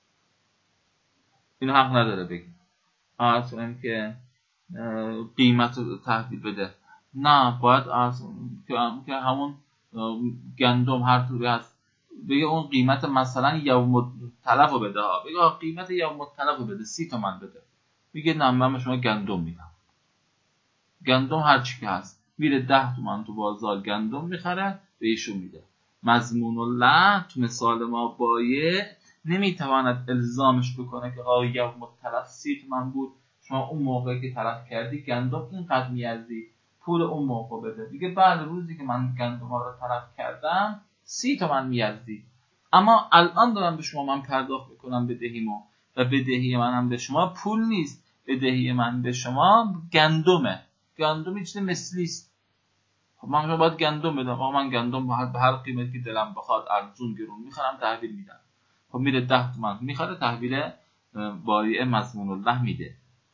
اینو حق نداره بگه اصلا که قیمت رو تحویل بده. نه، باید که همون گندم هر طوری هست بگه اون قیمت مثلا یوم التلف رو بده، ها بگه قیمت یوم التلف رو بده، سی تومن بده. میگه نه من شما گندم میدم، گندم هر چی که هست، میره ده تومن تو بازار گندم میخره به ایشون میده. مضمون الله تو مثال ما بایه نمیتواند الزامش بکنه که آقا یوم التلف سی تومن بود، شما اون موقعی که تلف کردی گندم اینقدر میارزی، پول اون موقع بده. دیگه بعد روزی که من گندم ها رو تلف کردم سی تومن میارزی، اما الان دارم به شما من پرداخت میکنم بدهیمو، و بدهی منم به شما پول نیست، بدهی من به شما گندمه، گندم هیچ مثلی است. خب من شما باید گندم بدم، آقا من گندم به هر قیمتی که دلم بخواد ارزون گرون میخرم تحویل میدم. خب میره ده تومن میخره تحویل بایع مضمون الله میده.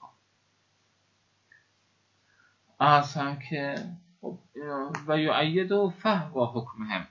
اصلا که و یعید و فهو حکمهم،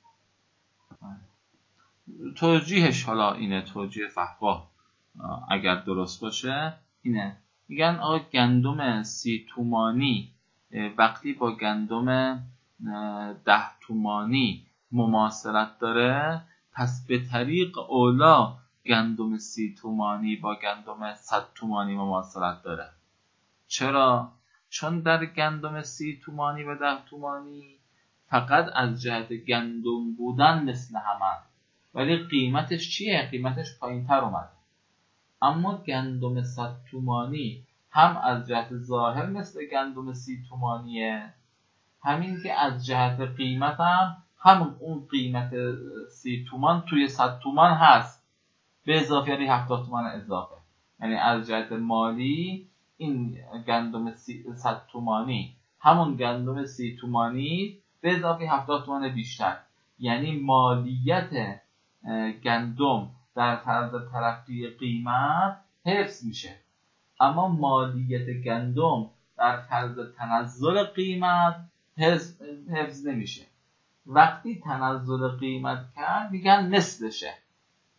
توجیهش حالا اینه، توجیه فهوا اگر درست باشه اینه، میگن آقا گندم سی تومانی وقتی با گندم ده تومانی مماثلت داره، پس به طریق اولا گندم سی تومانی با گندم صد تومانی مماثلت داره. چرا؟ چون در گندم سی تومانی و ده تومانی فقط از جهت گندم بودن مثل همه، ولی قیمتش چیه؟ قیمتش پایین تر اومده. اما گندم صد تومانی هم از جهت ظاهر مثل گندم سی تومانیه، همین که از جهت قیمت هم همون اون قیمت سی تومان توی صد تومان هست، به اضافه یعنی هفتاد تومان اضافه. یعنی از جهت مالی این گندم صد تومانی همون گندم سی تومانی به اضافه هفتاد تومان بیشتر، یعنی مالیت گندم در طرز ترقی قیمت حفظ میشه، اما مالیت گندم در طرز تنزل قیمت حفظ, حفظ نمیشه. وقتی تنزل قیمت کرد میگن مثلشه،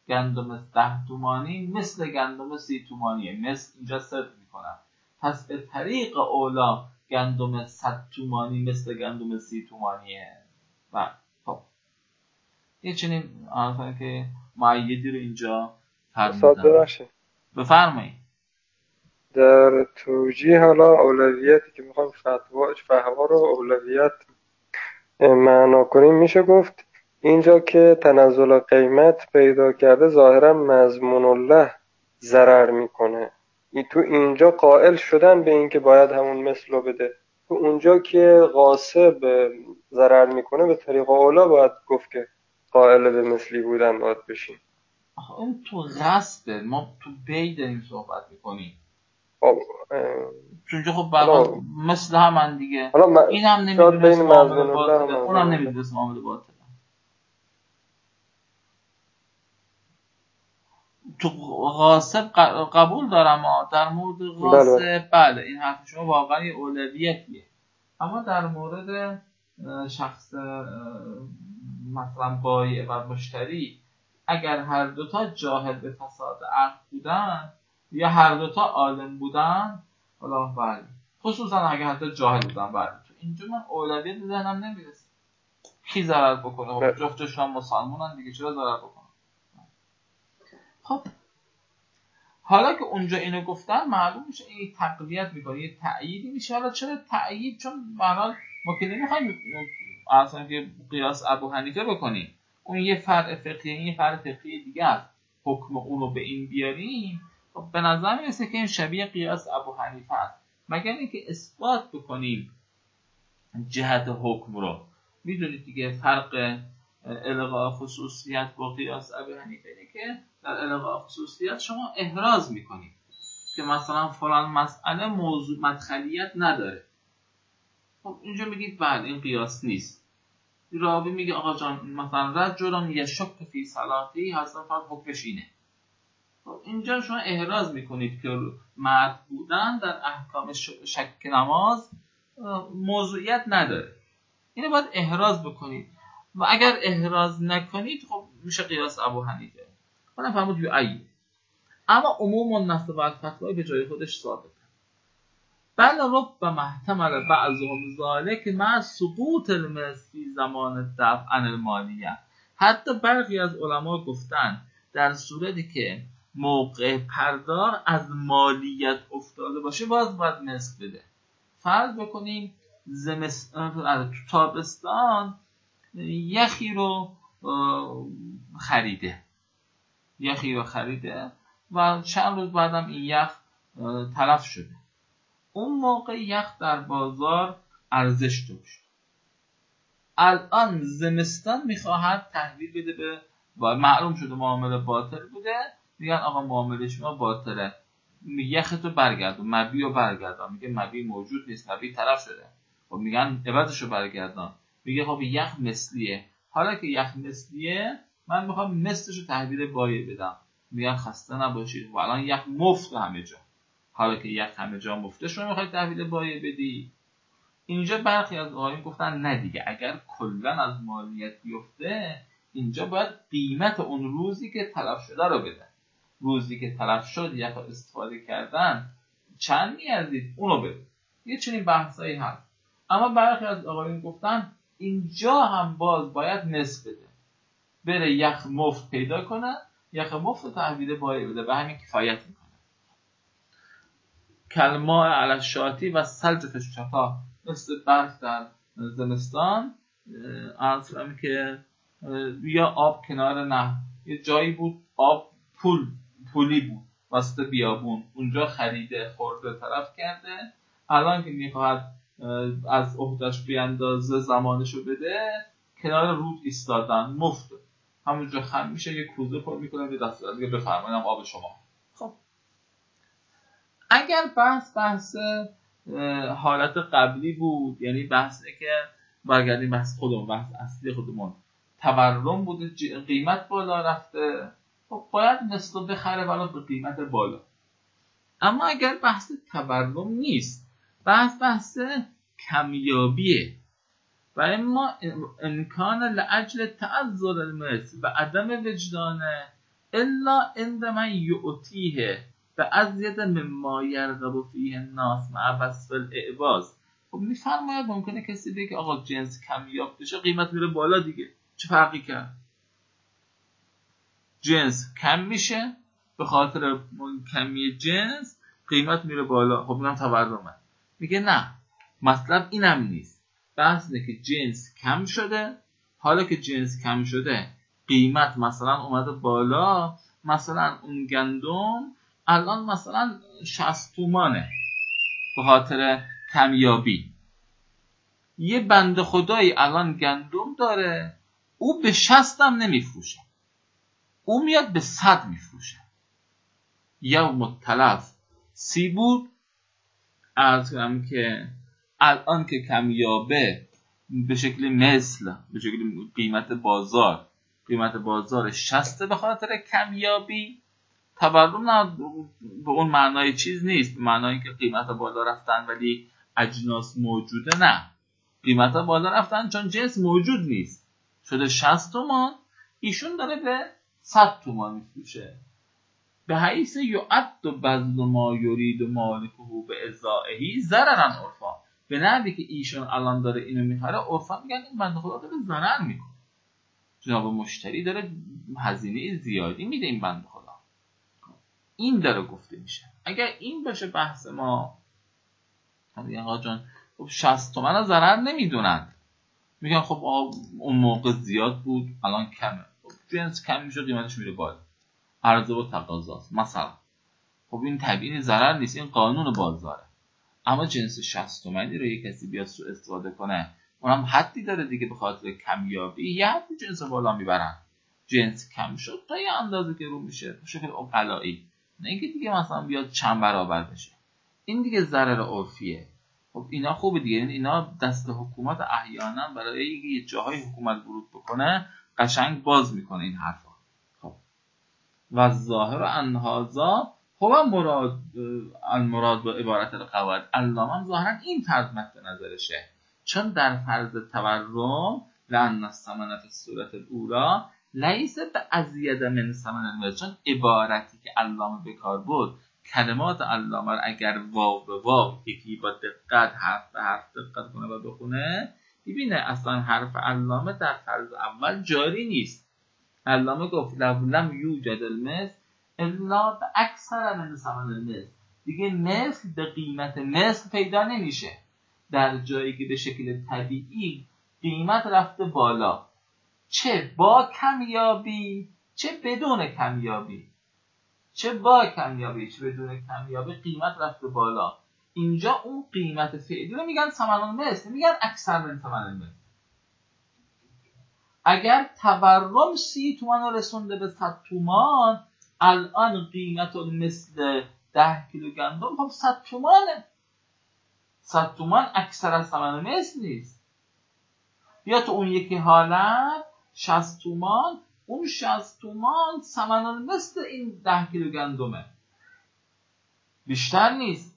گندم ده تومانی مثل گندم سی تومانیه، مثل اینجا صدق میکنم، پس به طریق اولا گندم صد تومانی مثل گندم سی تومانیه. و خب یه چنین آنفره که معیدی رو اینجا فرمودن. بفرمایید. در توجیه حالا اولویتی که میخوایم فتوا فهوا رو اولویت معنا کنیم، میشه گفت اینجا که تنزل قیمت پیدا کرده ظاهرا مضمون الله ضرر میکنه، ای تو اینجا قائل شدن به این که باید همون مثل رو بده، تو اونجا که غاصب ضرر میکنه به طریق اولا باید گفت که قائل به مثلی بودن باید بشیم. اون تو غصبه، ما تو بی داریم صحبت میکنیم. خب چونجا خب برای مثل همن دیگه، این هم نمیدونست معامله باطله، اون هم نمیدونست معامله باطله. تو غاصب قبول دارم ها. در مورد غاصب بله, بله این حرف شما واقعا یه اولویتیه، اما در مورد شخص مثلا بایع و مشتری اگر هر دوتا جاهل به فساد عقد بودن یا هر دوتا عالم بودن، حالا بله خصوصا اگر حتی جاهل بودن، بله تو اینجا من اولویت به ذهنم نمیرسه کی ضرر بکنه. خب جفتشون مسلمانن دیگه، چرا ضرر بکنه؟ خب حالا که اونجا اینو گفتن معلوم میشه این تقویت میکنه، یه تأییدی میشه. حالا چرا تأیید؟ چون برحال ما که نمیخوایم اصلا که قیاس ابو حنیفه بکنیم، اون یه فرع فقهی، این یه فرع فقهی دیگه است، حکم اونو به این بیاریم. خب به نظر میرسه که این شبیه قیاس ابو حنیفه است، مگر اینکه اثبات بکنیم جهت حکم رو. میدونید دیگه فرق الغاء خصوصیت با قیاس ابو حنیفه اینه که در الغاء خصوصیت شما احراز میکنید که مثلا فلان مسئله موضوع مدخلیت نداره. خب اینجا میگید بله این قیاس نیست. راوی میگه آقا جان مثلا رجلون یشک فی صلاتی هستن فقط حکمش اینه. خب اینجا شما احراز میکنید که مرد بودن در احکام شک نماز موضوعیت نداره، اینو باید احراز بکنید و اگر احراز نکنید خب میشه قیاس ابو حنیفه. خودم فرمود یعید، اما عموم النص و الفتوی به جای خودش ثابته. بل رب محتمل بعضهم ذالک مع سقوط المثل فی زمان الدفع عن المالیه. حتی برخی از علما گفتن در صورتی که موقع پرداخت از مالیت افتاده باشه باز باید مثل بده. فرض بکنیم زمستان تو تابستان یخی رو خریده یخی رو خریده و چند روز بعدم این یخ تلف شده. اون موقع یخ در بازار ارزش داشت. الان زمستان میخواهد تحویل بده به و معلوم شده معامله باطل بوده، میگن آقا معامله شما باطله، یختو برگردون، مبی رو برگردان. میگه مبی موجود نیست، مبی تلف شده. خب میگن عوضشو برگردان. میگه خب یخ مثلیه، حالا که یخ مثلیه من میخوام مثلشو تحویل بایع بدم. میگن خسته نباشید و الان یخ مفت همه جا، حالا که یخ همه جا مفته شما میخوای تحویل بایع بدی. اینجا برخی از آقایون گفتن نه دیگه، اگر کلا از مالیت بیفته اینجا باید قیمت اون روزی که تلف شده رو بده. روزی که تلف شد یخ استفاده کردن چند میارزید اونو بده. یه چنین بحثایی هست. اما برخی از آقایون گفتن اینجا هم باز باید نصف بده، بره یخ مفت پیدا کنه، یخ مفت رو تحویل بایع بده و همین کفایت میکنه. کلماء علی الشاتی و سلج فی الشتا، مثل برف در زمستان. عرض کنم که یا آب کنار نهر، یه جایی بود آب پول پولی بود واسه بیابون، اونجا خریده خورده طرف کرده، الان که میخواد از عهده‌اش بیاندازه زمانشو بده کنار رود ایستادن مفت، همونجا خم میشه یه کوزه پر میکنه یه دست دیگه بفرمایید آب شما. خب اگر بحث بحث حالت قبلی بود، یعنی بحثی که برگردیم بحث خودمون، بحث اصلی خودمون تورم بوده، قیمت بالا رفته، خب باید نصف بخره ولی به قیمت بالا. اما اگر بحث تورم نیست، بحث بحث کمیابیه و اما امکان لعجل تعذر المثل و عدم وجدان الا عند من یعطیه به ازید مما یرغب فیه الناس مع وصف الاعواز. خب میفرماید ممکنه کسی بگه آقا جنس کمیاب بشه قیمت میره بالا دیگه، چه فرقی کرد؟ جنس کم میشه به خاطر کمی جنس قیمت میره بالا، خب اینم تورمه. میگه نه، مطلب اینم نیست، بحث اینه که جنس کم شده، حالا که جنس کم شده قیمت مثلا اومده بالا، مثلا اون گندم الان مثلا شصت تومانه به خاطر کمیابی. یه بنده خدایی الان گندم داره، او به شصت هم نمیفروشه، او میاد به صد میفروشه. یوم التلف سی بود، عرض کنم که الان که کمیابه به شکل مثل به شکل قیمت بازار، قیمت بازار شصت به خاطر کمیابی، تورم نه به اون معنای چیز نیست، به معنای که قیمت بالا رفتن ولی اجناس موجوده، نه، قیمت بالا رفتن چون جنس موجود نیست شده شصت تومان، ایشون داره به صد تومان میفروشه. به حیث یعد بذل ما یرید مالکه به ازائهی ضررا عرفا، به نحوی که ایشون الان داره اینو میخره عرفا میگن این بنده خدا داره ضرر میکنه، جناب مشتری داره هزینه زیادی میده این بنده خدا. این داره گفته میشه. اگر این باشه بحث ما، میگن آقا جان خب شصت تومن رو ضرر نمیدونن، میگن خب آقا اون موقع زیاد بود الان کمه، خب جنس کم میشه قیمتش میره بالا، عرضه و تقاضاست مثلا، خب این طبیعی ضرر نیست، این قانون بازاره. اما جنس شصت تومنی رو یک کسی بیاد سوء استفاده کنه، اونم حدی داره دیگه، به خاطر کمیابی یه حدی جنس بالا میبرن، جنس کم شد تا یه اندازه که رو میشه به شکل عقلایی، نه اینکه دیگه مثلا بیاد چند برابر بشه، این دیگه ضرر عرفیه. خب اینا خوبه دیگه، اینا دست حکومت احیانا برای یه جاهای حکومت ورود بکنه قشنگ باز میکنه این حرفا. خب و ظاهر انهازا هو مراد المراد با عبارت القواعد، علامه ظاهرا این فرض مد نظرشه، چون در فرض تورم لأن الثمنة فی الصورة الاولی لیس بازید من ثمن المثل، چون عبارتی که علامه به کار برد، کلمات علامه اگر واو به واو یکی با دقت حرف به حرف دقت کنه و بخونه، ببینه اصلا حرف علامه در فرض اول جاری نیست. علامه گفت لو لم یوجد المثل الا به اکثر من ثمن المثل، دیگه مثل به قیمت مثل پیدا نمیشه در جایی که به شکل طبیعی قیمت رفته بالا، چه با کمیابی چه بدون کمیابی، چه با کمیابی چه بدون کمیابی قیمت رفته بالا. اینجا اون قیمت فعلی رو میگن ثمن المثل، میگن اکثر من ثمن المثل. اگر تورم سی تومان رو رسونده به صد تومان، الان قیمت مثل ده کیلو گندم خب صد تومانه، صد تومان اکثر از ثمن مثل نیست. یا تو اون یکی حالت شصت تومان، اون شصت تومان ثمن مثل این ده کیلو گندمه، بیشتر نیست.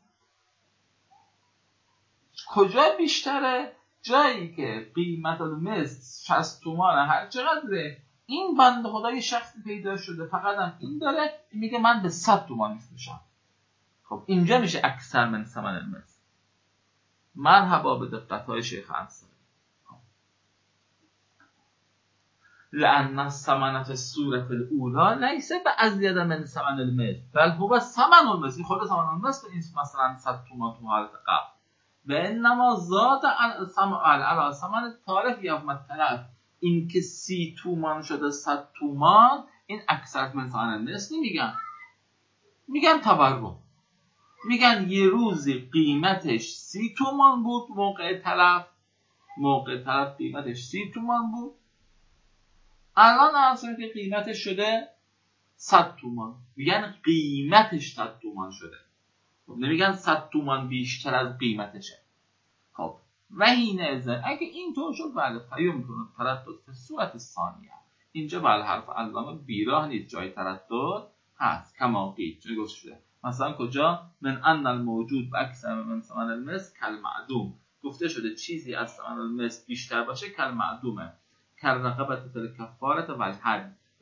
کجا بیشتره؟ جایی که قیمت مثل شصت تومانه، هر چقدره، این بنده خدا یه شخصی پیدا شده فقط هم این داره، میگه من به صد تومان میفروشم. خب اینجا میشه اکثر من ثمن المثل. مرحبا به دقت‌های شیخ انصاری. لأن الثمنة فی الصورة الاولی لیس بازید من ثمن المثل بل هو ثمن المثل، خود ثمن المثل این مثلا صد تومان تو حالت قبل، و انما زاد علی ثمن تارف یوم التلف، این که سی تومان شده صد تومان، این اکثر من ثمن المثل میگن، میگن تورم، میگن یه روزی قیمتش سی تومان بود موقع تلف، موقع تلف قیمتش سی تومان بود، الان اصلا که قیمتش شده صد تومان، میگن قیمتش صد تومان شده، نمیگن صد تومان بیشتر از قیمتشه. خب و این ازن اگه این طور شد بله پیام میکنه تردد به صورت ثانیه، اینجا بله حرف علامه بیراه نیست، جای تردد هست. کما قیل چون گفته شده مثلا کجا من ان الموجود و اکثر من ثمن المثل کالمعدوم، گفته شده چیزی از ثمن المثل بیشتر باشه کالمعدومه، کالرقبة فی الکفارة و الحد،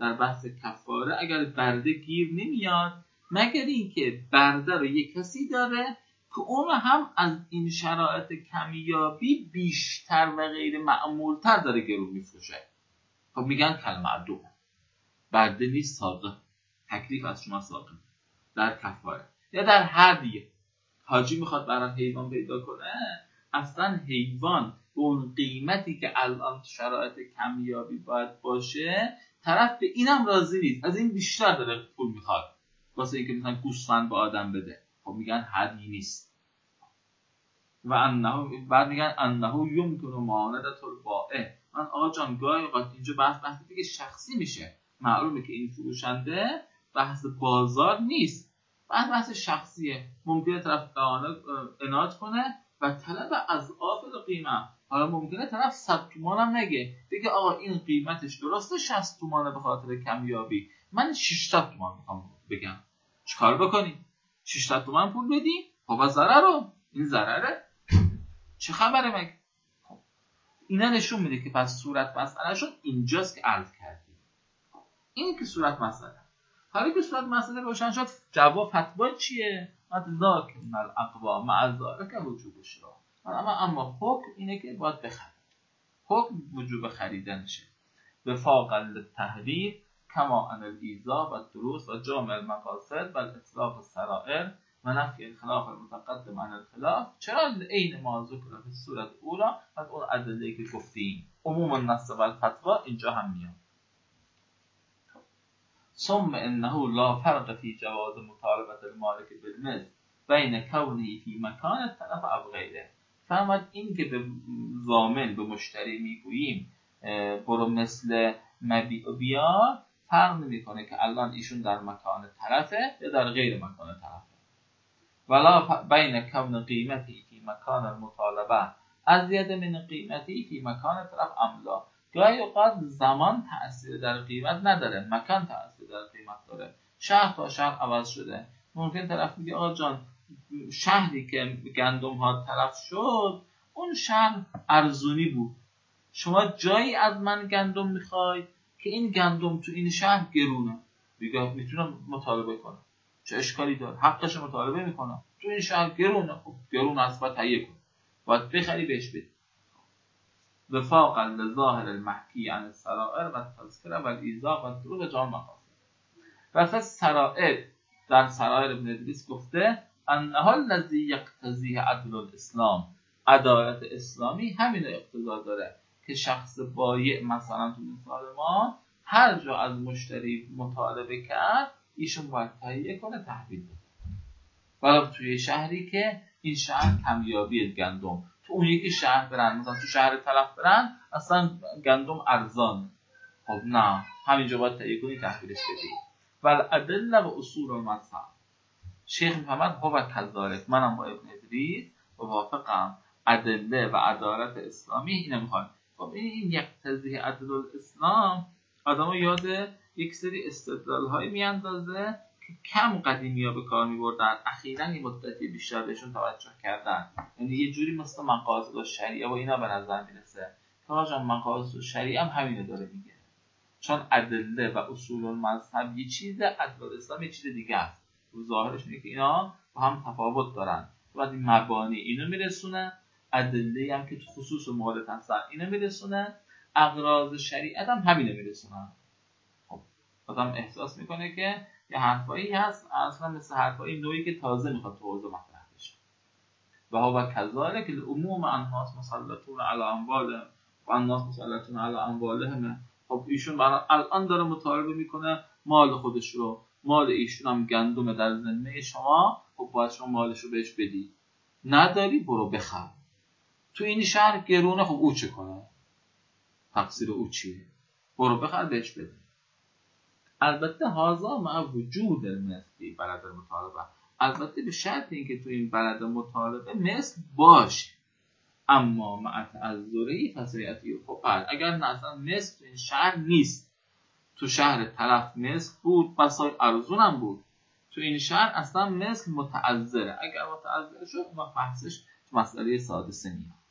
در بحث کفاره اگر برده گیر نمیاد مگر اینکه برده رو یک کسی داره که اون هم از این شرایط کمیابی بیشتر و غیر معمولتر داره گرو میفروشه. خب میگن کالمعدوم، برده نیست، ساقه، تکلیف از شما ساقه در کفاره. یا در هدیه، حاجی میخواد برای حیوان پیدا کنه، اصلا حیوان به اون قیمتی که الان شرایط کمیابی باید باشه طرف به اینم راضی نیست، از این بیشتر داره پول میخواد واسه اینکه مثلا گوسفند به آدم بده. خب میگن هدیه نیست. و انه بعد میگن انه یمکن معاندة البائع. من آقا جان گاهی اوقات اینجا بحث بحث دیگه شخصی میشه، معلومه که این فروشنده بحث بازار نیست، بحث بحث شخصیه. ممکنه طرف بهانه عناد کنه و طلب اضعاف قیمت. حالا ممکنه طرف صد تومان هم نگه، بگه آقا این قیمتش درسته شصت تومانه به خاطر کمیابی، من ششصد تومان میخوام بگم. چیکار بکنیم؟ ششصد تومان پول بدیم؟ خب ضرر رو این ضرره، چه خبره مگه؟ خب اینا نشون میده که پس صورت مسئله شون اینجاست که عرض کردیم. این که صورت مسئله. حالا که صورت مسئله روشن شد، جواب فتوا چیه؟ ذاک من الاقوا مع ذلک وجوب الشراء. اما اما حکم اینه که باید بخرید. حکم وجوب خریدنشه. وفاقا للتحریر کما ان الایذاء و الدروس و جامع المقاصد و اطلاق السرائر و نفی الخلاف المتقدم عن الخلاف. چرا عین ما ذکر فی صورت اولا از اون ادله‌ای که گفتیم عموم النص و الفتوا اینجا هم میاد. ثم انه لا فرق فی جواز مطالبه المالک بالمثل بین کونه فی مکان التلف او غیره. فهمد این که به ضامن به مشتری میگوییم برو مثل مبیع و بیار، فرق نمیکنه که الان ایشون در مکان طرفه یا در غیر مکان طرفه. ولا بین کون قیمتی فی مکان المطالبه ازید من قیمتی فی مکان طرف املا. گاهی اوقات زمان تأثیر در قیمت نداره، مکان تأثیر در قیمت داره. شهر تا شهر عوض شده، ممکن طرف میگه آقا جان شهری که گندم ها طرف شد اون شهر ارزونی بود، شما جایی از من گندم میخوای که این گندم تو این شهر گرونه، میگه میتونم مطالبه کنم، چه اشکالی داره، حقش مطالبه میکنم، تو این شهر گرونه، خب گرون از باید تهیه کن، باید بخری بهش بدی. وفاقا لظاهر المحکی عن السرائر و التذکره و الایذاء و الدروس جامع مقاصد. وقتی سرائر در سرائر ابن ادریس گفته انها الذی یقتضی عدل الاسلام، عدالت اسلامی همین اقتضا داره که شخص بایع مثلا تو مثال ما هر جا از مشتری مطالبه کرد ایشون باید تهیه کنه تحویل بده. ولی توی شهری که این شهر کمیابی گندم، تو اون یکی شهر برن مثلا تو شهر طرف برن اصلا گندم ارزانه، خب نه همینجا باید تهیه کنی تحویلش بدی. ولی ادله و اصول المذهب شیخ محمد هو کذالک، منم با ابن ادریس موافقم، ادله و عدالت اسلامی اینو میخوان. خب این یقتضی عدل الاسلام آدمو یاد یک سری استدلال های میاندازه که کم قدیمی ها به کار میبردن، اخیراً این مدتی بیشتر بهشون توجه کردن. یعنی یه جوری مثل مقاصد و شریعه و اینا به نظر میرسه که آقا مقاصد و شریعه هم همینو داره میگه، چون ادله و اصول المذهب یه چیزه، عدل الاسلام یه چیز دیگه است. و ظاهرش اینه که اینا با هم تفاوت دارن. بعد این مبانی اینو میرسونه، ادله هم که تو خصوص و مورد هستن اینو میرسونه، اغراض شریعت هم همینو میرسونه. خب آدم احساس میکنه که یه حرفایی هست اصلا مثل حرفایی نوعی که تازه میخواد تو حوزه مطرح بشه. و هو کذالک العموم الناس مسلطون علی اموالهم و الناس مسلطون علی اموالهم. خب ایشون الان داره مطالبه میکنه مال خودش رو، مال ایشون هم گندم در ذمه شما، خب باید شما مالش رو بهش بدی، نداری برو بخر. تو این شهر گرونه، خب او چه کنه؟ تقصیر او چیه؟ برو بخر بهش بده. البته هازا مع وجود مثلی بلد مطالبه، البته به شرط اینکه تو این بلد مطالبه مثل باشه، اما مع تعذری فصیحتی. خب اگر نه اصلا مثل تو این شهر نیست، تو شهر طرف مثل بود بسای ارزون هم بود، تو این شهر اصلا مثل متعذره، اگر متعذر شد ما بحثش مسئله سادسه میاد.